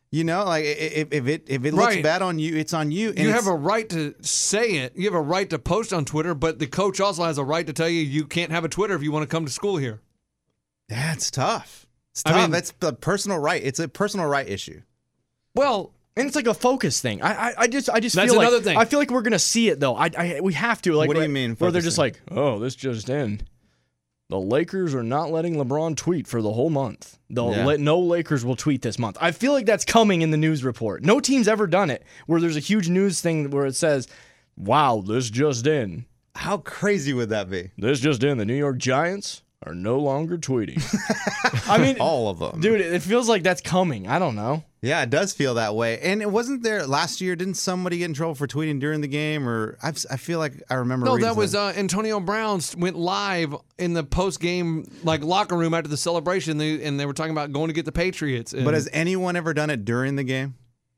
You know, like if, if it if it looks Right. bad on you, it's on you. And You it's- have a right to say it. You have a right to post on Twitter, but the coach also has a right to tell you you can't have a Twitter if you want to come to school here. That's tough. It's I tough. mean- That's a personal right. It's a personal right issue. Well, And it's like a focus thing. I, I, I just, I just That's feel another like thing. I feel like we're gonna see it though. I, I we have to. Like, What do you where- mean, Where they're just focusing? like, oh, this just in. The Lakers are not letting LeBron tweet for the whole month. They'll Yeah. let no Lakers will tweet this month. I feel like that's coming in the news report. No team's ever done it. Where there's a huge news thing where it says, "Wow, this just in. How crazy would that be? This just in. The New York Giants are no longer tweeting." I mean, All of them. dude, it feels like that's coming. I don't know. Yeah, it does feel that way. And it wasn't there last year. Didn't somebody get in trouble for tweeting during the game? Or I've, I feel like I remember. no, reading that was something. uh, Antonio Brown went live in the post game like locker room after the celebration, they, and they were talking about going to get the Patriots. And, But has anyone ever done it during the game?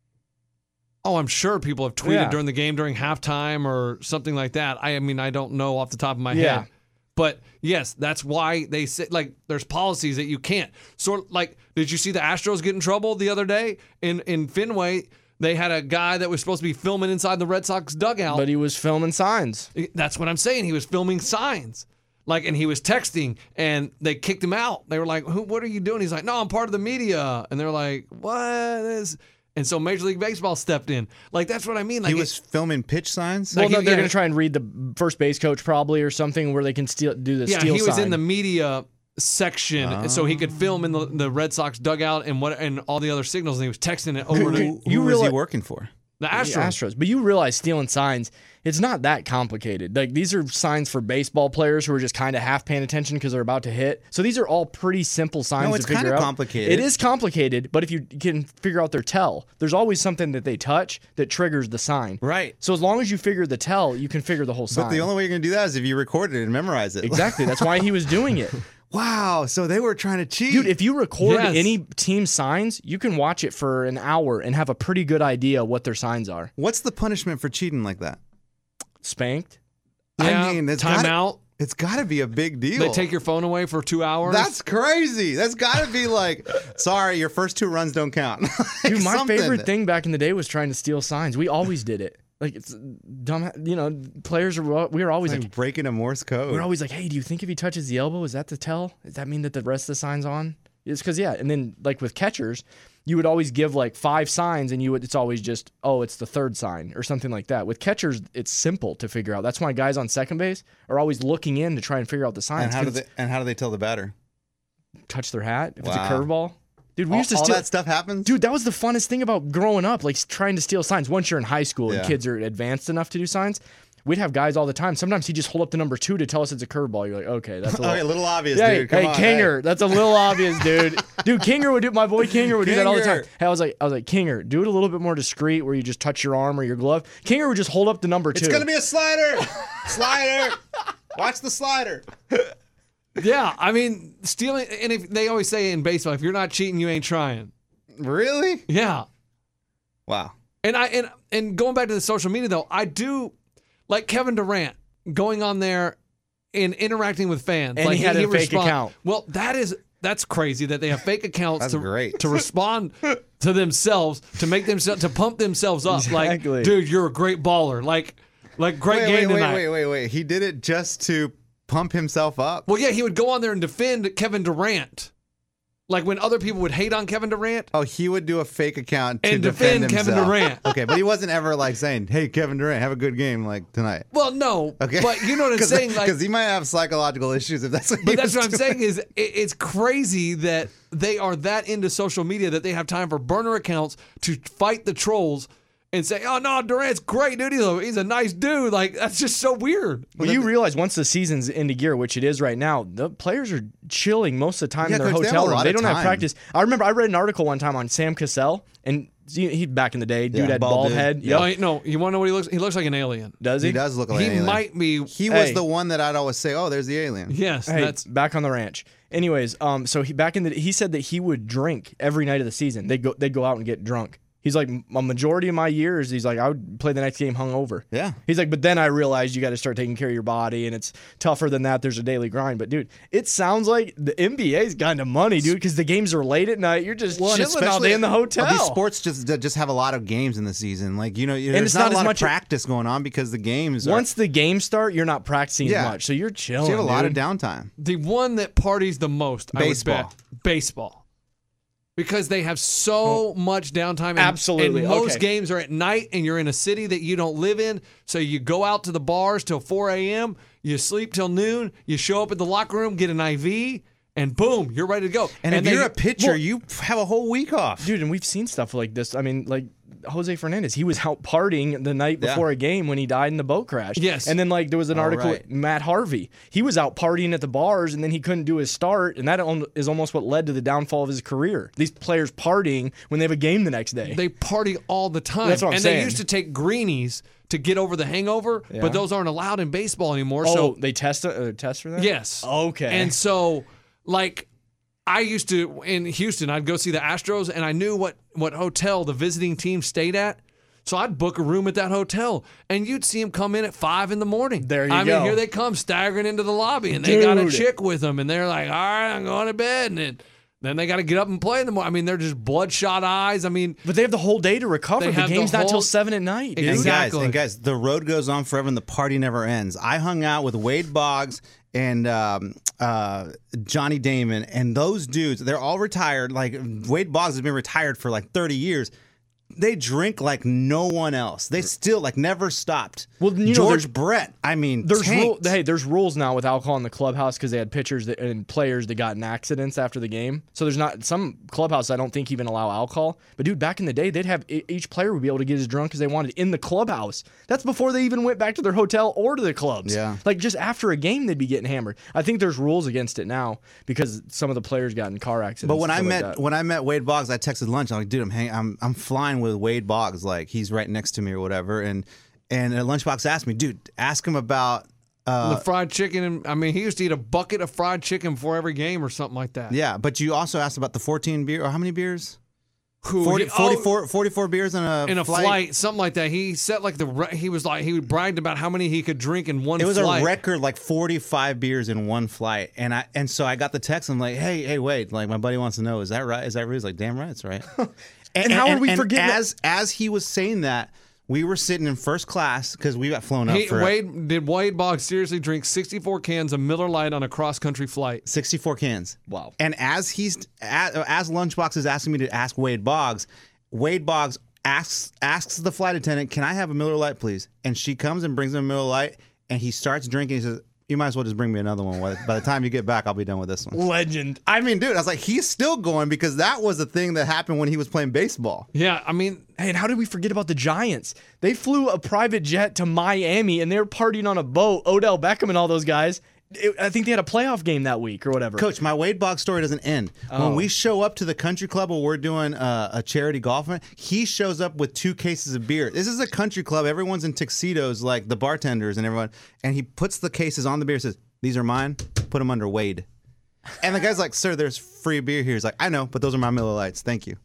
oh, I'm sure people have tweeted Yeah. during the game, during halftime, or something like that. I, I mean, I don't know off the top of my Yeah. head. But yes, that's why they say like there's policies that you can't. Sort of like, did you see the Astros get in trouble the other day in in Fenway? They had a guy that was supposed to be filming inside the Red Sox dugout. But he was filming signs. That's what I'm saying. He was filming signs. Like, and he was texting, and they kicked him out. They were like, Who, what are you doing? He's like, no, I'm part of the media. And they're like, what is... And so Major League Baseball stepped in. Like, that's what I mean. Like, He was filming pitch signs. Well, Like, no, he- they're yeah. going to try and read the first base coach probably or something where they can steal do the yeah, steal he was sign. in the media section, so he could film in the, the Red Sox dugout and what and all the other signals, and he was texting it over to Who, you who was he reali- working for? the The Astros. Astros. But you realize stealing signs, it's not that complicated. Like these are signs for baseball players who are just kind of half paying attention because they're about to hit. So these are all pretty simple signs No, it's to figure kinda out. complicated. It is complicated, but if you can figure out their tell, there's always something that they touch that triggers the sign. Right. So as long as you figure the tell, you can figure the whole sign. But the only way you're going to do that is if you record it and memorize it. exactly. That's why he was doing it. Wow. So they were trying to cheat. Dude, if you record Yes. any team signs, you can watch it for an hour and have a pretty good idea what their signs are. What's the punishment for cheating like that? Spanked. Yeah, I mean, it's gotta- timeout. It's got to be a big deal. They take your phone away for two hours. That's crazy. That's got to be like, sorry, your first two runs don't count. Like Dude, my something. favorite thing back in the day was trying to steal signs. We always did it. Like it's dumb. You know, players are. We were always Like like, breaking a Morse code. we were always like, hey, do you think if he touches the elbow, is that the tell? Does that mean that the rest of the sign's on? It's because yeah. And then like with catchers, you would always give like five signs, and you would. It's always just oh, it's the third sign or something like that. With catchers, it's simple to figure out. That's why guys on second base are always looking in to try and figure out the signs. and how do 'cause they and how do they tell the batter? it's touch their hat if Wow. it's a curveball? Dude, we all, used to all steal that stuff happens. Dude, that was the funnest thing about growing up, like trying to steal signs. Once you're in high school and Yeah. kids are advanced enough to do signs, we'd have guys all the time. Sometimes he'd just hold up the number two to tell us it's a curveball. You're like, okay, that's a little. Okay, a little obvious, Hey, dude. Come hey, on, Kinger, that's a little obvious, dude. Dude, Kinger would do. My boy Kinger would do that all the time. Kinger. Hey, I was like, I was like, Kinger, do it a little bit more discreet, where you just touch your arm or your glove. Kinger would just hold up the number two. It's gonna be a slider. Slider. Watch the slider. yeah. I mean, stealing. And if they always say in baseball, if you're not cheating, you ain't trying. Really? Yeah. Wow. And I and and going back to the social media though, I do like Kevin Durant going on there and interacting with fans. And like he had a fake respond- account. Well, that is that's crazy that they have fake accounts That's to, great. to respond to themselves, to make themselves to pump themselves up. Exactly. Like, dude, you're a great baller. Like, like great Wait, game wait, wait, tonight. wait, wait, wait. He did it just to pump himself up. Well, yeah, he would go on there and defend Kevin Durant. Like when other people would hate on Kevin Durant. Oh, he would do a fake account to And defend, defend Kevin himself. Durant. Okay, but he wasn't ever like saying, "Hey, Kevin Durant, have a good game like tonight." Well, no, Okay, but you know what I'm saying. Like, because he might have psychological issues if that's what. But he that's was what I'm doing. saying is it, it's crazy that they are that into social media that they have time for burner accounts to fight the trolls and say, "Oh no, Durant's great, dude. He's a, he's a nice dude." Like that's just so weird. Well, you realize once the season's into gear, which it is right now, the players are chilling most of the time Yeah, in their Coach, they have hotel a room. lot They of don't have time. practice. I remember I read an article one time on Sam Cassell, and he, he back in the day, dude Yeah, had bald bald dude. head. Yeah. Yep. No, no, you want to know what he looks? He looks like an alien. Does he? He does look like he an alien. might be. He was Hey. the one that I'd always say, "Oh, there's the alien." Yes, Hey, that's back on the ranch. Anyways, um, so he back in the he said that he would drink every night of the season. They go they'd go out and get drunk He's like, a majority of my years, he's like, I would play the next game hungover. Yeah. He's like, but then I realized you got to start taking care of your body, and it's tougher than that. There's a daily grind. But, dude, it sounds like the N B A's gotten to money, dude, because the games are late at night. You're just Well, and chilling all day in the hotel. These sports just just have a lot of games in the season. Like, you know, there's it's not, not a as lot much- of practice going on because the games are, Once the games start, you're not practicing Yeah. as much. So you're chilling, so you have a lot dude. of downtime. The one that parties the most, Baseball. I would bet, baseball. Because they have so much downtime. And, Absolutely. And most Okay. games are at night, and you're in a city that you don't live in. So you go out to the bars till four a.m., you sleep till noon, you show up at the locker room, get an I V, and boom, you're ready to go. And, if they- you're a pitcher, well- you have a whole week off. Dude, and we've seen stuff like this. I mean, like Jose Fernandez, he was out partying the night Yeah. before a game when he died in the boat crash. Yes. And then, like, there was an Oh, article, right. Matt Harvey, he was out partying at the bars, and then he couldn't do his start, and that al- is almost what led to the downfall of his career. These players partying when they have a game the next day. They party all the time. That's what I'm and saying. they used to take greenies to get over the hangover, Yeah. but those aren't allowed in baseball anymore. oh, so they test uh, test for that? yes. Okay. And so, like, I used to in Houston, I'd go see the Astros, and I knew what what hotel the visiting team stayed at. So I'd book a room at that hotel, and you'd see them come in at five in the morning. There you I go. mean, here they come staggering into the lobby, and they got a Dude. chick with them, and they're like, "All right, I'm going to bed," and then, then they got to get up and play in the morning. I mean, they're just bloodshot eyes. I mean, But they have the whole day to recover. They The have the game's not whole- till seven at night. Dude. And guys, Exactly. and guys, the road goes on forever and the party never ends. I hung out with Wade Boggs and um, uh, Johnny Damon, and those dudes, they're all retired. Like, Wade Boggs has been retired for like thirty years. They drink like no one else. They still like never stopped. Well, you know, George there's- Brett, I mean, There's rule, tanked. hey, there's rules now with alcohol in the clubhouse because they had pitchers that, and players that got in accidents after the game. So there's not some clubhouse I don't think even allow alcohol. But dude, back in the day, they'd have e- each player would be able to get as drunk as they wanted in the clubhouse. That's before they even went back to their hotel or to the clubs. Yeah. Like just after a game, they'd be getting hammered. I think there's rules against it now because some of the players got in car accidents. But when and I stuff like met that. when I met Wade Boggs, I texted lunch. I'm like, dude, I'm hang- I'm I'm flying with Wade Boggs. Like, he's right next to me or whatever. And and a lunchbox asked me, dude, ask him about. Uh, the fried chicken, and I mean, he used to eat a bucket of fried chicken before every game or something like that. yeah, but you also asked about the fourteen beer or how many beers? Who, forty, he- oh, forty-four, forty-four beers in a in a flight. flight. something like that. He said like the re- he was like he bragged about how many he could drink in one. It was flight. a record, like forty-five beers in one flight, and I and so I got the text. I'm like, hey, hey, wait, like my buddy wants to know, is that right? Is that real? He's like, damn right, it's right. and, And how are we forgetting that- As as he was saying that, we were sitting in first class because we got flown up He, for Wade did Wade Boggs seriously drink sixty-four cans of Miller Lite on a cross country flight? sixty-four cans. Wow. And as he's as, as Lunchbox is asking me to ask Wade Boggs, Wade Boggs asks asks the flight attendant, "Can I have a Miller Lite, please?" And she comes and brings him a Miller Lite, and he starts drinking. He says, "You might as well just bring me another one. By the time you get back, I'll be done with this one." legend. I mean, dude, I was like, he's still going because that was the thing that happened when he was playing baseball. Yeah, I mean, Hey, and how did we forget about the Giants? They flew a private jet to Miami and they were partying on a boat. Odell Beckham and all those guys. It- I think they had a playoff game that week or whatever. Coach, my Wade Boggs story doesn't end. Oh. When we show up to the country club where we're doing uh, a charity golf event, he shows up with two cases of beer. This is a country club. Everyone's in tuxedos, like the bartenders and everyone. And he puts the cases on the beer, says, "These are mine. Put them under Wade." And the guy's like, "Sir, there's free beer here." He's like, "I know, but those are my Miller Lites. Thank you."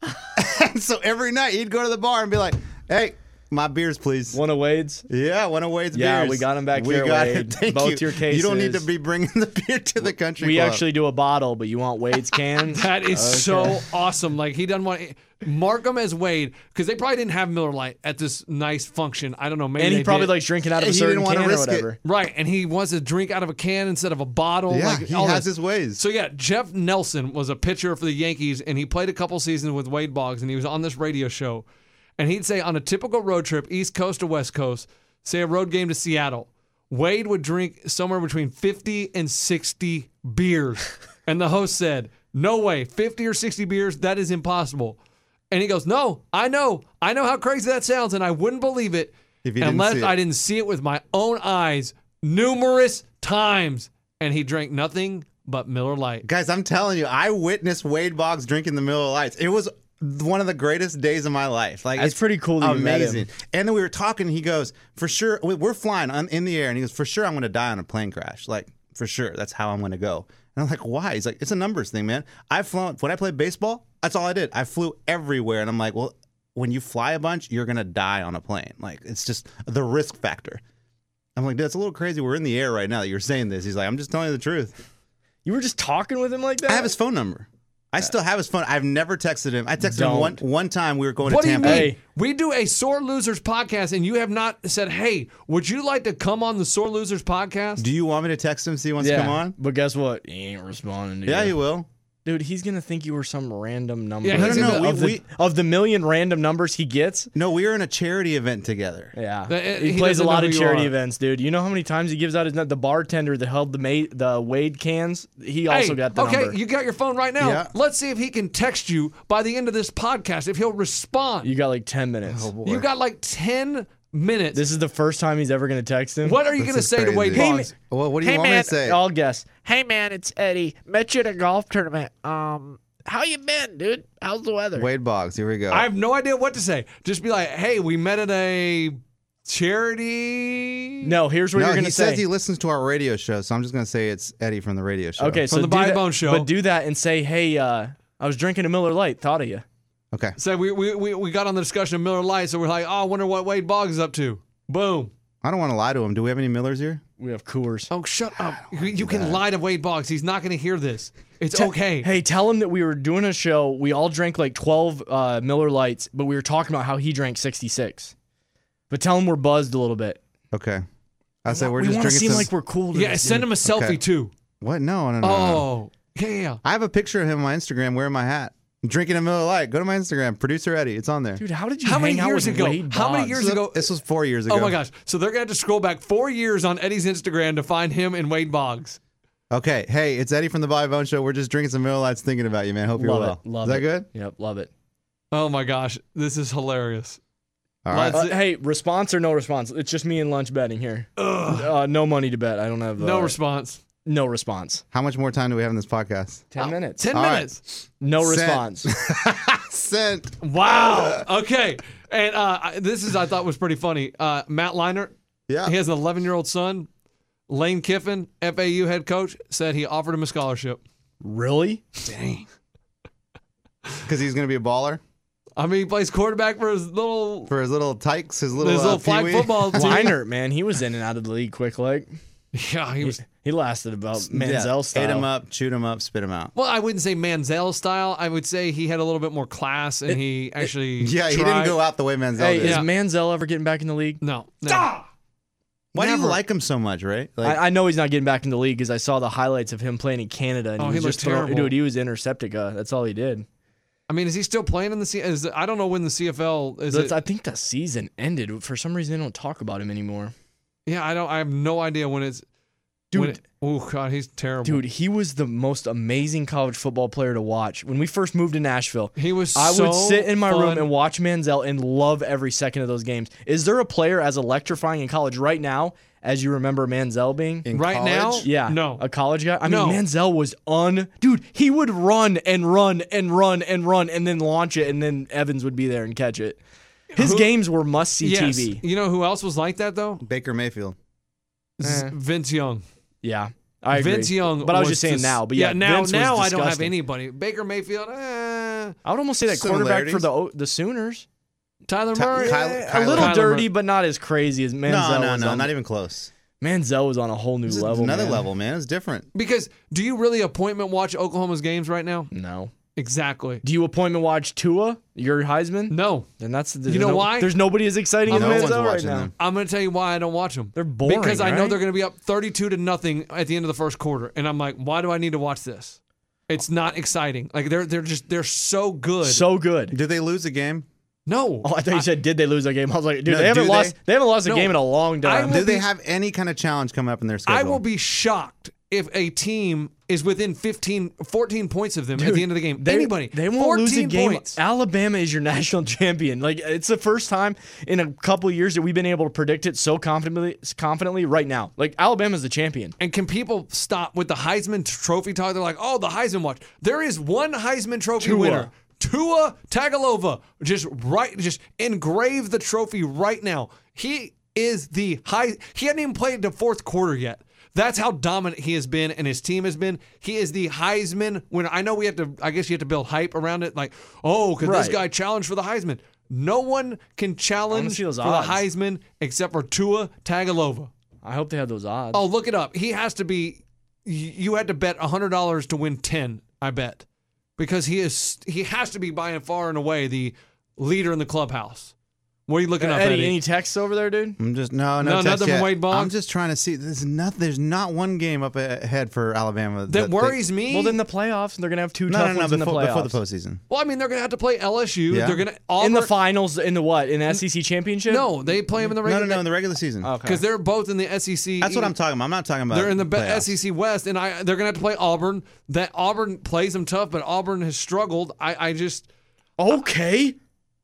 And so every night he'd go to the bar and be like, "Hey, my beers, please." One of Wade's. Yeah, one of Wade's Yeah, beers. we got 'em back we here, got Wade. It. Thank Both you. your You don't need to cases. be bringing the beer to the country We club. actually do a bottle, but you want Wade's cans? that is so awesome. Like he doesn't want mark him as Wade because they probably didn't have Miller Lite at this nice function. I don't know. Maybe And he they probably did. likes drinking out of a He certain didn't wanna can or risk it. whatever. Right, and he wants to drink out of a can instead of a bottle. Yeah, like, he all has this. his ways. So yeah, Jeff Nelson was a pitcher for the Yankees, and he played a couple seasons with Wade Boggs, and he was on this radio show, and he'd say on a typical road trip, East Coast to West Coast, say a road game to Seattle, Wade would drink somewhere between fifty and sixty beers, and the host said, "No way, fifty or sixty beers, that is impossible." And he goes, "No, I know, I know how crazy that sounds, and I wouldn't believe it If you didn't unless see it." I didn't see it with my own eyes numerous times." And he drank nothing but Miller Lite. Guys, I'm telling you, I witnessed Wade Boggs drinking the Miller Lights. It was one of the greatest days of my life. Like, That's it's pretty cool that you met him. amazing. And then we were talking. He goes, "For sure, we- we're flying on, in the air," and he goes, "For sure, I'm going to die on a plane crash. Like, for sure, that's how I'm going to go." And I'm like, "Why?" He's like, "It's a numbers thing, man. I've flown when I played baseball. That's all I did. I flew everywhere." And I'm like, "Well, when you fly a bunch, you're gonna die on a plane. Like it's just the risk factor. I'm like, dude, it's a little crazy. We're in the air right now that you're saying this. He's like, I'm just telling you the truth. You were just talking with him like that? I have his phone number. I still have his phone. I've never texted him. I texted Don't. him one one time. We were going What to do you Tampa. mean? Hey. We do a Sore Losers podcast, and you have not said, "Hey, would you like to come on the Sore Losers podcast?" Do you want me to text him see he wants yeah. to come on? But guess what? He ain't responding to Yeah, you. he will. Dude, he's going to think you were some random number. Yeah, he's of, gonna- the, of, we- the, of the million random numbers he gets. No, we were in a charity event together. Yeah. Uh, He, he plays a doesn't lot know of who you charity are. events, dude. You know how many times he gives out his nut? The bartender that held the Ma- the Wade cans, he also Hey, got the okay, number. you got your phone right now. Yeah. Let's see if he can text you by the end of this podcast. If he'll respond, You got like ten minutes. Oh, boy. you got like ten minutes. This is the first time he's ever going to text him. what are you This going to is say to crazy. Wade Hey, Boggs? Well, what do you Hey want man, me to say? I'll guess. hey man, it's Eddie. Met you at a golf tournament. Um, how you been, dude? How's the weather? Wade Boggs. Here we go. I have no idea what to say. Just be like, "Hey, we met at a charity." No, here's what no, you're going he to say. says he listens to our radio show, so I'm just going to say it's Eddie from the radio show. okay, so the do Body that- Bone Show. But do that and say, hey, uh, I was drinking a Miller Lite. Thought of you. Okay. So we, we we we got on the discussion of Miller Lite, so we're like, "Oh, I wonder what Wade Boggs is up to." Boom. I don't want to lie to him. Do we have any Millers here? We have Coors. Oh, shut up. You, you can lie to Wade Boggs. He's not going to hear this. It's Te- okay. Hey, tell him that we were doing a show. We all drank like twelve uh, Miller Lights, but we were talking about how he drank sixty-six. But tell him we're buzzed a little bit. Okay. I said we're we just want to drinking seem some. like we're cool. To yeah, this, send dude. him a selfie Okay. too. What? No, no, no. no, no. Oh, yeah, yeah. I have a picture of him on my Instagram wearing my hat. I'm drinking a Miller Lite. Go to my Instagram. Producer Eddie. It's on there. Dude, how did you How many hang out years with ago? Wade How many Boggs? years ago? This was four years ago. Oh my gosh. So they're going to have to scroll back four years on Eddie's Instagram to find him and Wade Boggs. Okay. Hey, it's Eddie from the Bobby Bone Show. We're just drinking some Miller Lights thinking about you, man. Hope you're Love well. it. Love Is that it. good? Yep, love it. Oh my gosh. This is hilarious. All right. Let's- Uh, hey, response or no response? It's just me and lunch betting here. Uh, no money to bet. I don't have uh, No response. no response. How much more time do we have in this podcast? Ten minutes. Ten All right. minutes. No Sent. response. Sent. Wow. Okay. And uh, I- this is, I thought was pretty funny. Uh, Matt Leinart, Yeah. he has an eleven year old son. Lane Kiffin, F A U head coach, said he offered him a scholarship. Really? Because he's going to be a baller I mean, he plays quarterback for his little, for his little tykes, his little, his uh, little flag peewee. football team. Leinart, man, he was in and out of the league quick like. Yeah, he He, was. he lasted about Yeah. Manziel style. Ate him up, chewed him up, spit him out. Well, I wouldn't say Manziel style. I would say he had a little bit more class, and he actually. Yeah, he tried. didn't go out the way Manziel Hey, did. is Yeah. Manziel ever getting back in the league? No. no. Why do you Never. like him so much, right? Like, I, I know he's not getting back in the league because I saw the highlights of him playing in Canada. And Oh, he he was looked just throwing- terrible. Dude, he was interceptica. That's all he did. I mean, is he still playing in the C? Is I don't know when the C F L is. That's- It, I think the season ended. For some reason, they don't talk about him anymore. yeah, I don't. I have no idea when it's. Dude. when it- oh God, he's terrible. Dude, he was the most amazing college football player to watch. When we first moved to Nashville, he was. I so would sit in my fun. room and watch Manziel and love every second of those games. Is there a player as electrifying in college right now as you remember Manziel being? in right now. college? Yeah. No. A college guy? I No. mean, Manziel was un. Dude, he would run and run and run and run and then launch it, and then Evans would be there and catch it. His Who- games were must see Yes. T V. You know who else was like that though? Baker Mayfield. Z- Eh. Vince Young. Yeah. I agree. Vince Young. But I was just saying dis- now. But yeah, now Vince was now I don't have disgusting. anybody. Baker Mayfield. Eh. I would almost say that quarterback for Similarities. the O- the Sooners. Tyler Ty- Murray. Kyle- eh, A Kyler- little Kyler dirty, Murray. but not as crazy as Manziel No, no, was no, on. not even close. Manziel was on a whole new This is level. another man. level, man. It's different. Because do you really appointment watch Oklahoma's games right now? No. Exactly. Do you appointment watch Tua, your Heisman? No. Then that's there's You know no- why? There's nobody as exciting No as one's Manziel right watching now. them. I'm going to tell you why I don't watch them. They're boring, Because I know right? they're going to be up thirty-two to nothing at the end of the first quarter, and I'm like, why do I need to watch this? It's not exciting. Like they're they're just they're so good. So good. Did they lose a game? no. Oh, I thought you said, did they lose that game? I was like, dude, No, they haven't do lost. they? They? haven't lost a No. game in a long I time. will Do they be- have any kind of challenge coming up in their schedule? I will be shocked if a team is within fifteen, fourteen points of them at the end of the game. They, Anybody. They won't lose a fourteen game. Points. Alabama is your national champion. Like it's the first time in a couple of years that we've been able to predict it so confidently. Confidently, right now, like Alabama's the champion. And can people stop with the Heisman Trophy talk? They're like, oh, the Heisman watch. There is one Heisman Trophy Tua. winner. Tua Tagovailoa. Just right, just engrave the trophy right now. He is the high. He hadn't even played the fourth quarter yet. That's how dominant he has been and his team has been. He is the Heisman winner. I know we have to, I guess you have to build hype around it. Like, oh, could this Right. guy challenge for the Heisman? No one can challenge see for those the odds. Heisman except for Tua Tagovailoa. I hope they have those odds. Oh, look it up. He has to be. y- You had to bet one hundred dollars to win ten. I bet, because he is. He has to be by and far and away the leader in the clubhouse. What are you looking up, Eddie, Eddie? any texts over there, dude? I'm just no, no, No, text nothing from yet. Wade Boggs? I'm just trying to see. There's nothing. There's not one game up ahead for Alabama that worries me. Well, then the playoffs, and they're gonna have two No, tough no, no, ones in the before, playoffs. before the postseason. well, I mean, they're going to have to play L S U. Yeah. They're going to in the finals, in the what? In the S E C championship? No, they play them in the No, regular. no, no, in the regular season. Okay. because they're both in the S E C. That's what I'm talking about. I'm not talking about. They're in the be- playoffs. S E C West, and I they're going to have to play Auburn. That Auburn plays them tough, but Auburn has struggled. I, I just Okay.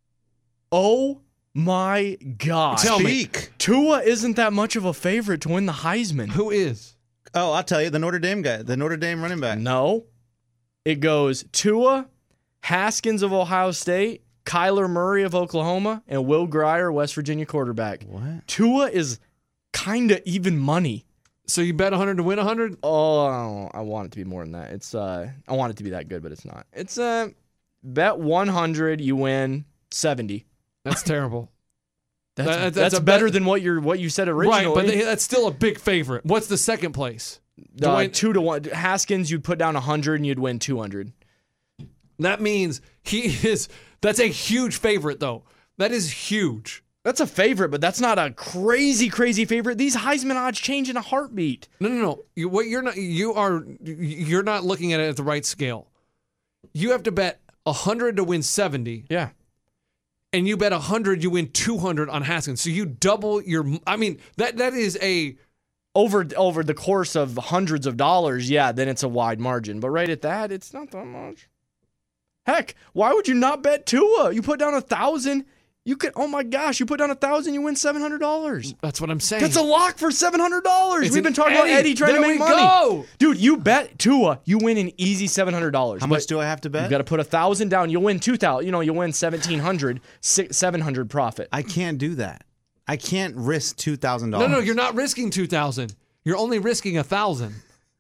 Oh my God. Tell me. Speak. Tua isn't that much of a favorite to win the Heisman. who is. Oh, I'll tell you, the Notre Dame guy, the Notre Dame running back. No. It goes Tua, Haskins of Ohio State, Kyler Murray of Oklahoma, and Will Grier, West Virginia quarterback. What? Tua is kind of even money. So you bet one hundred to win one hundred? Oh, I want it to be more than that. It's uh, I want it to be that good, but it's not. It's uh, bet one hundred, you win seventy. That's terrible. That's, That- that's that's a better bet- than what you what you said originally. Right, but they, that's still a big favorite. What's the second place? uh, Dwayne- two to one. Haskins, you'd put down a hundred and you'd win two hundred. That means he is. That's a huge favorite, though. That is huge. That's a favorite, but that's not a crazy, crazy favorite. These Heisman odds change in a heartbeat. No, no, no. You, what you're not. You are. You're not looking at it at the right scale. You have to bet a hundred to win seventy. Yeah. And you bet one hundred, you win two hundred on Haskins. So you double your. I mean, that that is a. Over over the course of hundreds of dollars, yeah, then it's a wide margin. But right at that, it's not that much. Heck, why would you not bet Tua? You put down a thousand, you could. Oh my gosh, you put down a thousand, you win seven hundred dollars. That's what I'm saying. That's a lock for seven hundred dollars. It's We've an been talking Eddie. about Eddie trying There to make we money. go. Dude, you bet Tua, you win an easy seven hundred dollars. How much do I have to bet? You got to put a thousand down. You'll win two thousand. You know, you'll win seventeen hundred, seven hundred profit. I can't do that. I can't risk two thousand No, dollars. no, you're not risking two thousand. You're only risking a thousand,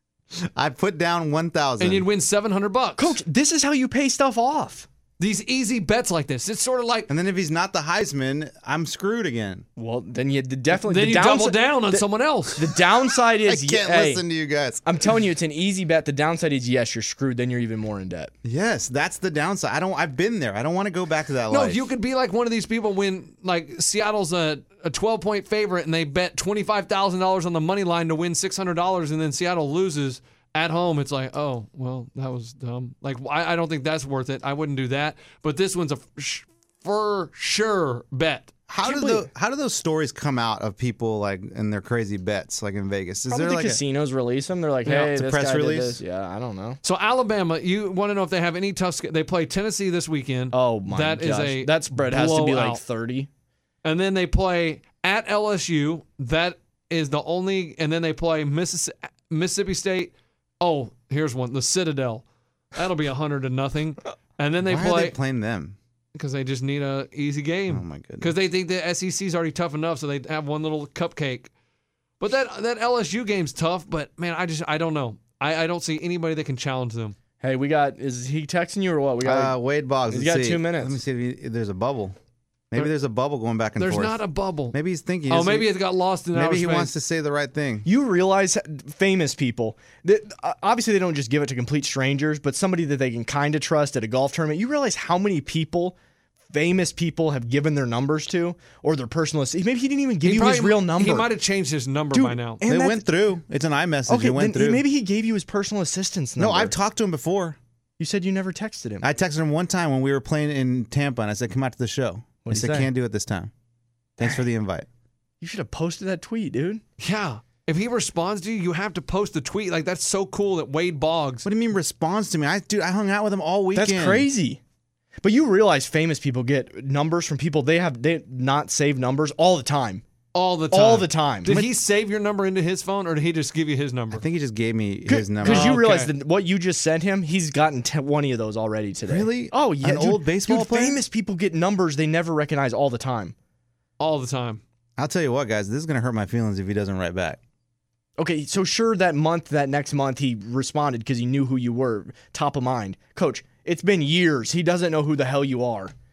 I put down one thousand. and you'd win seven hundred bucks. Coach, this is how you pay stuff off. These easy bets like this, it's sort of like And then if he's not the Heisman, I'm screwed again. Well, then you definitely then the you downside, double down on the, someone else. The downside I is can't hey, listen to you guys. I'm telling you, it's an easy bet. The downside is yes, you're screwed. Then you're even more in debt. Yes, that's the downside. I don't. I've been there. I don't want to go back to that No, life. you could be like one of these people when like Seattle's a, a twelve point favorite and they bet twenty-five thousand dollars on the money line to win six hundred dollars and then Seattle loses at home. It's like, oh, well, that was dumb. Like, I, I don't think that's worth it. I wouldn't do that. But this one's a f- for sure bet. How do the how do those stories come out of people like and their crazy bets like in Vegas? Is Probably there the like a, casinos release them. They're like, Yeah, hey, it's a this press guy did release? this. Yeah, I don't know. So Alabama, you want to know if they have any tough? sch- They play Tennessee this weekend. Oh my That gosh, is a that spread has to be like blowout. thirty. And then they play at L S U. That is the only. And then they play Missis- Mississippi State. Oh, here's one. The Citadel. That'll be a hundred to nothing. And then they why are play they playing them? because they just need a easy game. Oh my goodness. Because they think the S E C is already tough enough, so they have one little cupcake. But that that L S U game's tough. But man, I just I don't know. I, I don't see anybody that can challenge them. Hey, we got. Is he texting you or what? We got. Uh, Wade Boggs. He's let's got see. two minutes. Let me see if, he, if there's a bubble. Maybe There- there's a bubble going back and There's forth. not a bubble. Maybe he's thinking. Oh, maybe it got lost in outer maybe he space. wants to say the right thing. You realize famous people that uh, obviously they don't just give it to complete strangers, but somebody that they can kind of trust at a golf tournament. You realize how many people, famous people, have given their numbers to or their personal. Maybe he didn't even give He you his probably- real number. He might have changed his number Dude, by now. and It that's- went through. It's an iMessage. Okay, it went then through. maybe he gave you his personal assistant's number. no, I've talked to him before. You said you never texted him. I texted him one time when we were playing in Tampa, and I said, "Come out to the show." What'd I he said, say? "Can't do it this time. Thanks for the invite." You should have posted that tweet, dude. Yeah. If he responds to you, you have to post the tweet. Like, that's so cool that Wade Boggs. What do you mean responds to me? I dude, I hung out with him all weekend. That's crazy. But you realize famous people get numbers from people they have they not saved numbers all the time. All the time. All the time. Did But- he save your number into his phone, or did he just give you his number? I think he just gave me his number. Because you Okay. realize that what you just sent him, he's gotten twenty of those already today. Really? Oh, yeah. An dude, old baseball dude, player? famous people get numbers they never recognize all the time. All the time. I'll tell you what, guys, this is gonna hurt my feelings if he doesn't write back. Okay, so sure that month, that next month, he responded because he knew who you were, top of mind. Coach, it's been years. He doesn't know who the hell you are.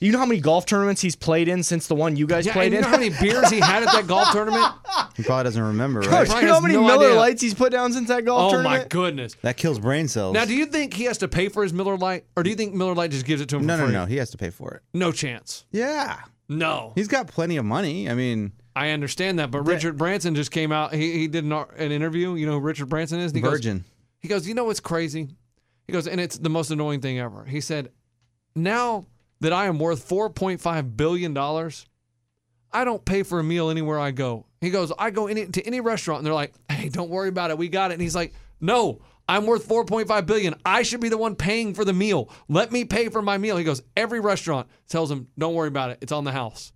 You know how many golf tournaments he's played in since the one you guys Yeah, played and you in? know how many beers he had at that golf tournament? He probably doesn't remember, Coach, right? Probably you know how has many no Miller idea. Lights he's put down since that golf Oh tournament? my goodness. That kills brain cells. Now, do you think he has to pay for his Miller Lite, or do you think Miller Lite just gives it to him no, for no, free? no. He has to pay for it. No chance. Yeah. No. He's got plenty of money. I mean, I understand that, but Richard Branson just came out. He he did an, ar- an interview. You know who Richard Branson is? And he Virgin. Goes, he goes, you know what's crazy? He goes, and it's the most annoying thing ever. He said, now that I am worth four point five billion dollars, I don't pay for a meal anywhere I go. He goes, I go any, to any restaurant, and they're like, hey, don't worry about it. We got it. And he's like, no, I'm worth four point five billion dollars. I should be the one paying for the meal. Let me pay for my meal. He goes, every restaurant tells him, don't worry about it. It's on the house.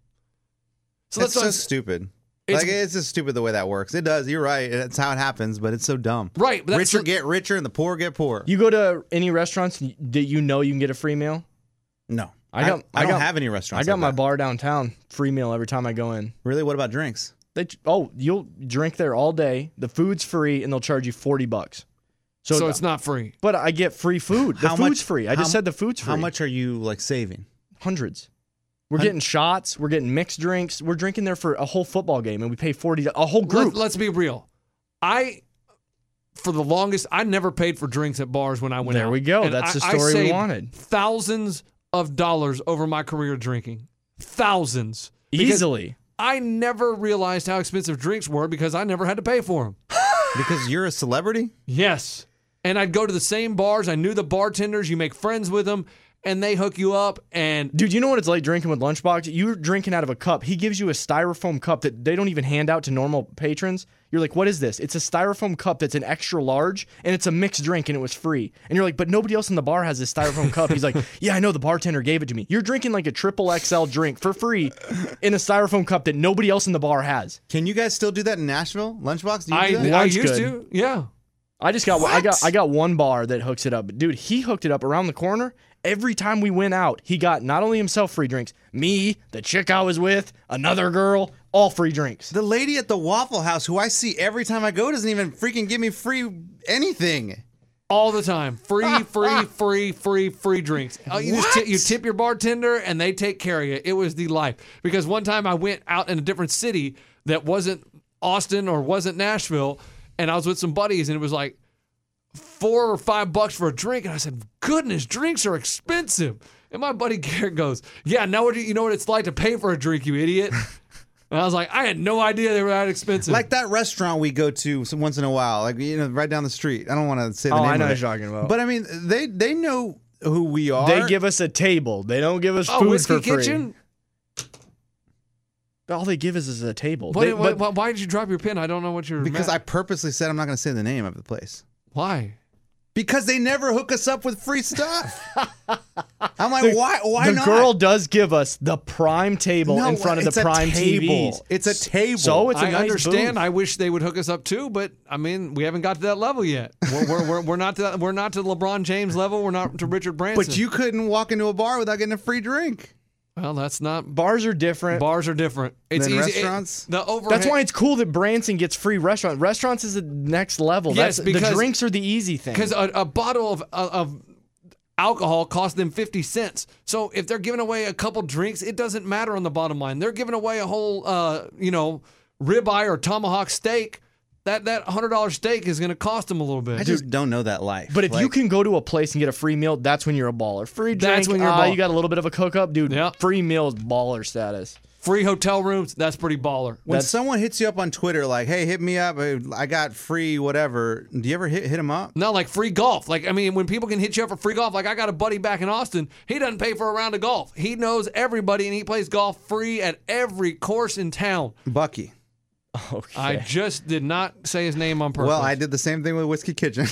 So It's that's so what- stupid. It's- like it's just stupid the way that works. It does. You're right. It's how it happens, but it's so dumb. Right, but that's richer the- get richer and the poor get poor. You go to any restaurants that you know you can get a free meal? no, I got- I, I don't got- have any I restaurants. got like my that. bar downtown, free meal every time I go in. Really? What about drinks? They oh, you'll drink there all day. The food's free, and they'll charge you forty bucks. So, So it's not free. but I get free food. The How food's much- free. I just how- said the food's free. How much are you like saving? Hundreds. We're Hun- getting shots. We're getting mixed drinks. We're drinking there for a whole football game, and we pay forty. A whole group. Let, let's be real. I, for the longest, I never paid for drinks at bars when I went There out. we go. And That's the I- I story we saved wanted. Thousands of dollars over my career drinking. Thousands. Because Easily. I never realized how expensive drinks were because I never had to pay for them. Because you're a celebrity? Yes. And I'd go to the same bars. I knew the bartenders. You make friends with them, and they hook you up. And Dude, you know what it's like drinking with Lunchbox? You're drinking out of a cup. He gives you a styrofoam cup that they don't even hand out to normal patrons. You're like, what is this? It's a styrofoam cup that's an extra large, and it's a mixed drink, and it was free. And you're like, but nobody else in the bar has this styrofoam cup. He's like, yeah, I know, the bartender gave it to me. You're drinking like a triple X L drink for free in a styrofoam cup that nobody else in the bar has. Can you guys still do that in Nashville? Lunchbox? Do you I, do that? I Lunch used good. to. Yeah. I just got I What? got I got one bar that hooks it up. But dude, he hooked it up around the corner. Every time we went out, he got not only himself free drinks, me, the chick I was with, another girl, all free drinks. The lady at the Waffle House, who I see every time I go, doesn't even freaking give me free anything. All the time. Free, free, free, free, free drinks. Uh, You just What? ti- you tip your bartender and they take care of you. It was the life. Because one time I went out in a different city that wasn't Austin or wasn't Nashville, and I was with some buddies, and it was like four or five bucks for a drink. And I said, goodness, drinks are expensive. And my buddy Garrett goes, yeah, now what do you know what it's like to pay for a drink, you idiot? And I was like, I had no idea they were that expensive. Like that restaurant we go to some, once in a while, like you know, right down the street. I don't want to say the Oh, name. I know of what it. you're talking about. But I mean, they they know who we are. They give us a table. They don't give us oh, food Whiskey for free. Kitchen? All they give us is a table. What, They- what- but why did you drop your pin? I don't know what you're because mad- I purposely said I'm not going to say the name of the place. Why? Because they never hook us up with free stuff. I'm like, why? Why the not? girl does give us the prime table No, in front of it's the a prime table. T Vs. It's a table. So it's a I nice understand. booth. I wish they would hook us up too, but I mean, we haven't got to that level yet. We're we're, we're, we're not to that, we're not to LeBron James level. We're not to Richard Branson. But you couldn't walk into a bar without getting a free drink. well, that's not. Bars are different. Bars are different. It's Than easy. it- restaurants? the overhead. That's why it's cool that Branson gets free restaurant. Restaurants is the next level. Yes, That's, because- the drinks are the easy thing. because a, a bottle of of alcohol costs them fifty cents. So if they're giving away a couple drinks, it doesn't matter on the bottom line. They're giving away a whole, uh, you know, ribeye or tomahawk steak. That that hundred dollar steak is going to cost them a little bit. I just don't know that life. But if you Like, can go to a place and get a free meal, that's when you're a baller. Free drink, That's when you're a ah, baller. you got a little bit of a cook up, dude. Yeah. Free meal is baller status. Free hotel rooms. That's pretty baller. when that's- someone hits you up on Twitter, like, "Hey, hit me up. I got free whatever." Do you ever hit hit them up? No, like free golf. Like, I mean, when people can hit you up for free golf, like I got a buddy back in Austin. He doesn't pay for a round of golf. He knows everybody and he plays golf free at every course in town. Bucky. Okay. I just did not say his name on purpose. Well, I did the same thing with Whiskey Kitchen.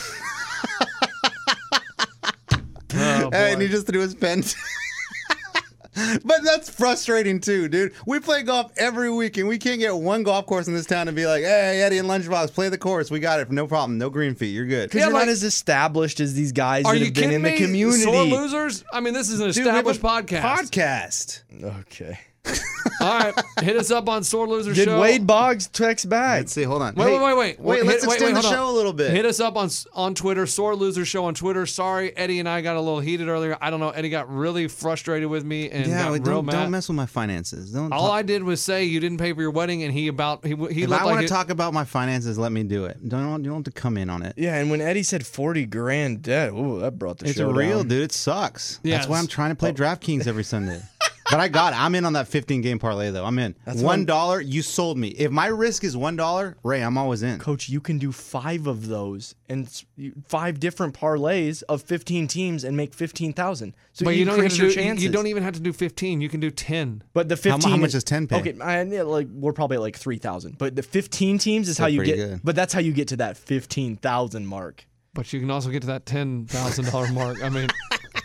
Oh, boy. and he just threw his pen. But that's frustrating too, dude. We play golf every week, and we can't get one golf course in this town to be like, "Hey, Eddie and Lunchbox, play the course. We got it. No problem. No green fee. You're good." Because Yeah, you're like- not as established as these guys Are that you have been kidding in the me? community. Sore losers? I mean, this is an Dude, we have a established podcast. Podcast. Okay. All right, hit us up on Sore Loser Did Show. Wade Boggs text back? Let's see. Hold on. Wait, Hey, wait, wait, wait. Wait, Hit- let's wait, extend wait, the hold show on. a little bit. Hit us up on on Twitter, Sore Loser Show on Twitter. Sorry, Eddie and I got a little heated earlier. I don't know. Eddie got really frustrated with me and yeah, got wait, real don't, mad. don't mess with my finances. Don't. All talk- I did was say you didn't pay for your wedding, and he about he he if looked I like want to it- talk about my finances, let me do it. Don't you don't have to come in on it. Yeah, and when Eddie said forty grand debt, ooh, that brought the It's show real, down. dude. It sucks. Yes. That's why I'm trying to play DraftKings every Sunday. But I got it. I'm in on that fifteen game parlay though. I'm in. That's One what dollar. You sold me. If my risk is one dollar, Ray, I'm always in. Coach, you can do five of those and s- you- five different parlays of fifteen teams and make fifteen thousand. So But you, you don't, even increase your do, chances. you don't even have to do fifteen. You can do ten. But the How, fifteen. mu- how much does ten pay? Okay, I, yeah, like we're probably at like three thousand. But the fifteen teams is Still how you pretty get. good. But that's how you get to that fifteen thousand mark. But you can also get to that ten thousand dollar mark. I mean,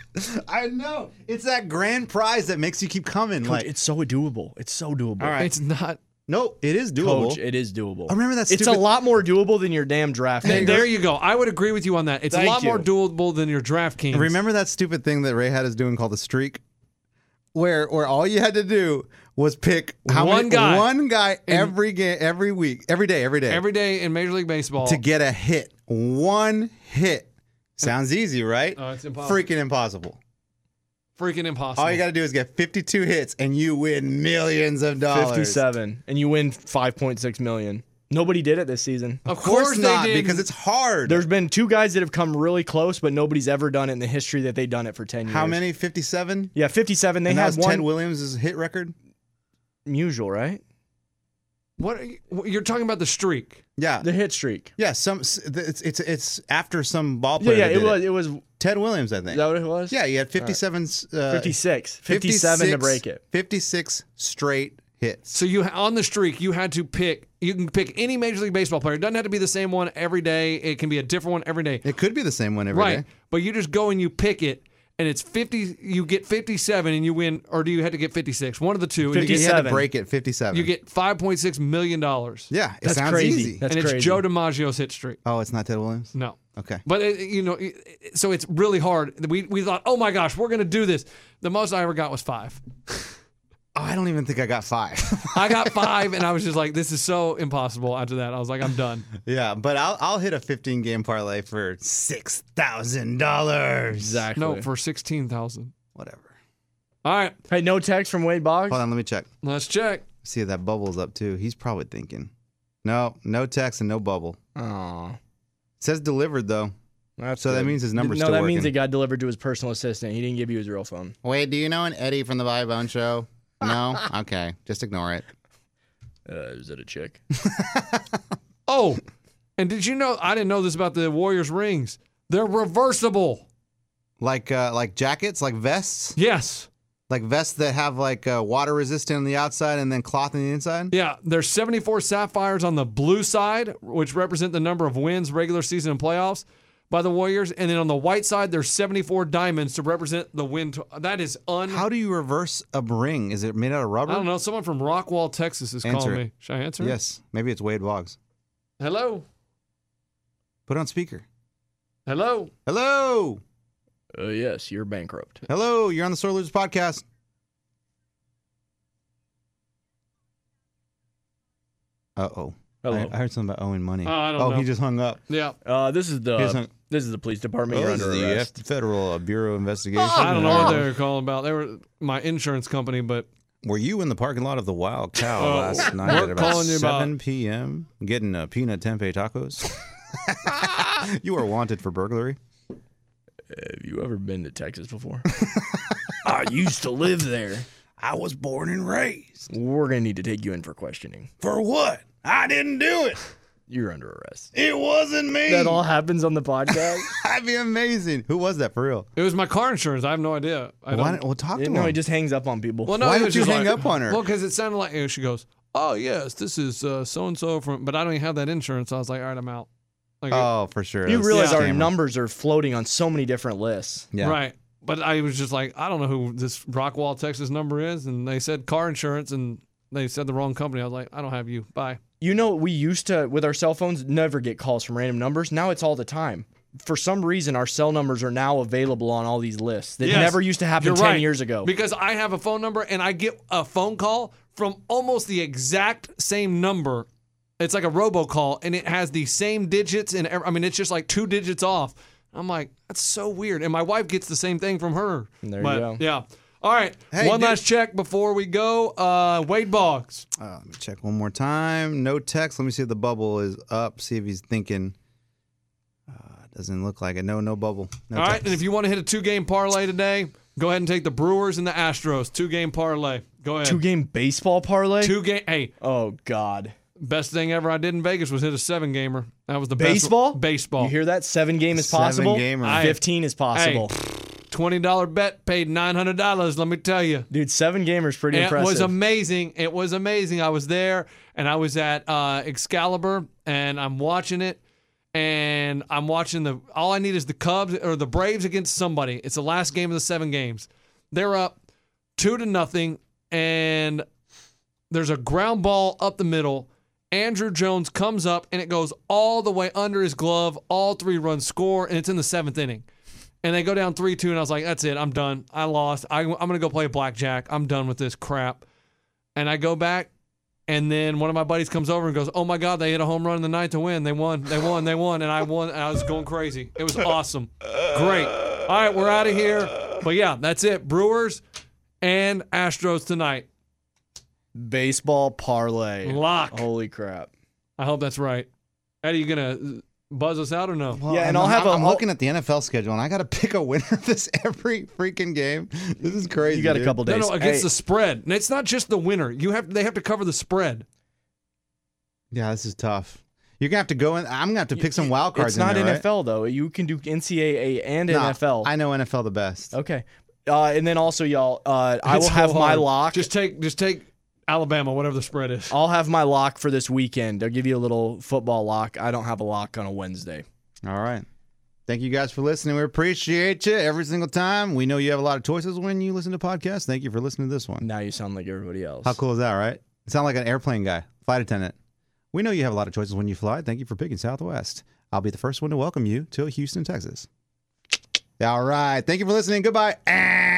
I know. It's that grand prize that makes you keep coming. Coach, like, it's so doable. It's so doable. all right. it's not. No, it is doable. Coach, it is doable. I remember that It's a stupid- lot more doable than your damn draft. Th- picks. there you go. I would agree with you on that. It's Thank a lot you. more doable than your DraftKings. Remember that stupid thing that Ray had us doing called the streak, where where all you had to do was pick how One many, guy. one guy every game, every week, every day, every day, every day in Major League Baseball. to get a hit. One hit sounds easy, right? Oh, it's impossible. Freaking impossible. Freaking impossible. All you got to do is get fifty-two hits, and you win millions of dollars. fifty-seven, and you win five point six million. Nobody did it this season. Of Of course they not, didn't. because it's hard. There's been two guys that have come really close, but nobody's ever done it in the history that they've done it for ten years. How many? fifty-seven. Yeah, fifty-seven. They And that had was one Ted Williams' hit record. usual, right? What are you, what- you're talking about the streak? Yeah, The hit streak. yeah. Some it's it's it's after some ball Yeah, player. yeah. that It did was. It was. Is Ted Williams, I think. that what it was? Yeah, he had fifty-seven. Uh, fifty-six. fifty-seven to 56 break it. fifty-six straight hits. So you on the streak, you had to pick. You can pick any Major League Baseball player. It doesn't have to be the same one every day. It can be a different one every day. It could be the same one every day. Right. But you just go and you pick it, and it's fifty. You get fifty-seven, and you win, or do you have to get fifty-six? One of the two. And you He get, had to fifty-seven. break it fifty-seven. you get five point six million dollars. yeah, it That's sounds crazy. easy. That's and it's crazy. Joe DiMaggio's hit streak. Oh, it's not Ted Williams. No. Okay. But it, you know, it- it- so it's really hard. We we thought, oh my gosh, we're gonna do this. The most I ever got was five. Oh, I don't even think I got five. I got five, and I was just like, this is so impossible. After that, I was like, I'm done. yeah, but I'll I'll hit a fifteen game parlay for six thousand dollars. Exactly. No, for sixteen thousand. Whatever. All right, Hey, no text from Wade Boggs. Hold on, let me check. let's check. See if that bubble's up too. He's probably thinking. No, no text and no bubble. Aw. It says delivered though. That's So that good. means his number's No, still that means working. it got delivered to his personal assistant. He didn't give you his real phone. Wait, do you know an Eddie from the Bobby Bone Show? No? Okay, just ignore it. Uh, is it a chick? Oh, and did you know? I didn't know this about the Warriors rings. They're reversible. Like uh, like jackets, like vests, Yes. like vests that have like uh, water resistant on the outside and then cloth on the inside. Yeah, there's seventy-four sapphires on the blue side, which represent the number of wins, regular season, and playoffs by the Warriors. And then on the white side, there's seventy-four diamonds to represent the win. To- that is un. How do you reverse a ring? Is it made out of rubber? I don't know. Someone from Rockwall, Texas is Answer calling it. me. Should I answer? it? Yes, maybe it's Wade Boggs. Hello. Put it on speaker. Hello. Hello, Uh, yes, you're bankrupt. hello. You're on the Sore Losers podcast. Uh oh. Hello. I, I heard something about owing money. Oh, I don't oh, know. he just hung up. Yeah. Uh, this is the Here's some- this is the police department. Oh, You're this under is the arrest. F- Federal uh, Bureau of Investigation. I don't know Uh, what they were calling about. They were my insurance company, but Were you in the parking lot of the Wild Cow Oh, last night we're at about calling you about- seven p.m. getting uh, peanut tempeh tacos? You are wanted for burglary. Have you ever been to Texas before? I used to live there. I was born and raised. We're gonna need to take you in for questioning. For what? I didn't do it. You're under arrest. It wasn't me. That all happens on the podcast. That'd be amazing. Who was that for real? it was my car insurance. I have no idea. I Why don't. don't, well, talk to no, him. he just hangs up on people. Well, no, Why it did was you just hang like- up on her? Well, because it sounded like you know, she goes, "Oh yes, this is so and so from," but I don't even have that insurance. So I was like, "All right, I'm out." Like, Oh, for sure. you That's realize a our scammer. numbers are floating on so many different lists. Yeah. right? But I was just like, I don't know who this Rockwall, Texas number is, and they said car insurance, and they said the wrong company. I was like, I don't have you. Bye. You know, we used to with our cell phones never get calls from random numbers. Now it's all the time. for some reason, our cell numbers are now available on all these lists. That Yes. never used to happen You're ten right. years ago. Because I have a phone number and I get a phone call from almost the exact same number. It's like a robocall and it has the same digits and ev- I mean it's just like two digits off. I'm like, that's so weird. And my wife gets the same thing from her. There you But, go. Yeah. All right. Hey, one dude. last check before we go. Uh, Wade Boggs. Uh, let me check one more time. No text. Let me see if the bubble is up. See if he's thinking. Uh, doesn't look like it. No, no bubble. No All right. text. And if you want to hit a two game parlay today, go ahead and take the Brewers and the Astros. Two game parlay. Go ahead. Two game baseball parlay? Two game. Hey, Oh, God. best thing ever I did in Vegas was hit a seven gamer. That was the Baseball? best. Baseball. You hear that? Seven game is Seven possible? gamer. I- fifteen is possible. twenty dollar bet, paid nine hundred dollars, let me tell you. Dude, seven gamers pretty It impressive. was amazing. It was amazing. I was there, and I was at uh, Excalibur, and I'm watching it, and I'm watching the. All I need is the Cubs or the Braves against somebody. It's the last game of the seven games. They're up two to nothing, and there's a ground ball up the middle. Andrew Jones comes up, and it goes all the way under his glove. All three runs score, and it's in the seventh inning. And they go down three two, and I was like, that's it. I'm done. I lost. I, I'm going to go play blackjack. I'm done with this crap. And I go back, and then one of my buddies comes over and goes, oh, my God, they hit a home run in the ninth to win. They won. They won. They won. And I won. And I was going crazy. It was awesome. Great. All right, we're out of here. But, yeah, that's it. Brewers and Astros tonight. Baseball parlay. Lock. Holy crap. I hope that's right. Eddie, you going to buzz us out or no? Well, Yeah, and I'm, I'll have I'm, a- I'm I'll- looking at the N F L schedule, and I got to pick a winner of this every freaking game. This is crazy. You got a dude. couple No, days. no, against Hey, the spread. And it's not just the winner. You have They have to cover the spread. Yeah, this is tough. You're gonna have to go in. I'm gonna have to pick some wild cards. It's not in there, N F L, though. You can do N C double A and right? N F L. Nah, I know N F L the best. Okay. Uh, and then also, y'all, uh, I It's will so have my hard. lock. Just take, just take Alabama, whatever the spread is. I'll have my lock for this weekend. I'll give you a little football lock. I don't have a lock on a Wednesday. All right. Thank you guys for listening. We appreciate you every single time. We know you have a lot of choices when you listen to podcasts. Thank you for listening to this one. Now you sound like everybody else. How cool is that, right? You sound like an airplane guy, flight attendant. We know you have a lot of choices when you fly. Thank you for picking Southwest. I'll be the first one to welcome you to Houston, Texas. All right. Thank you for listening. Goodbye.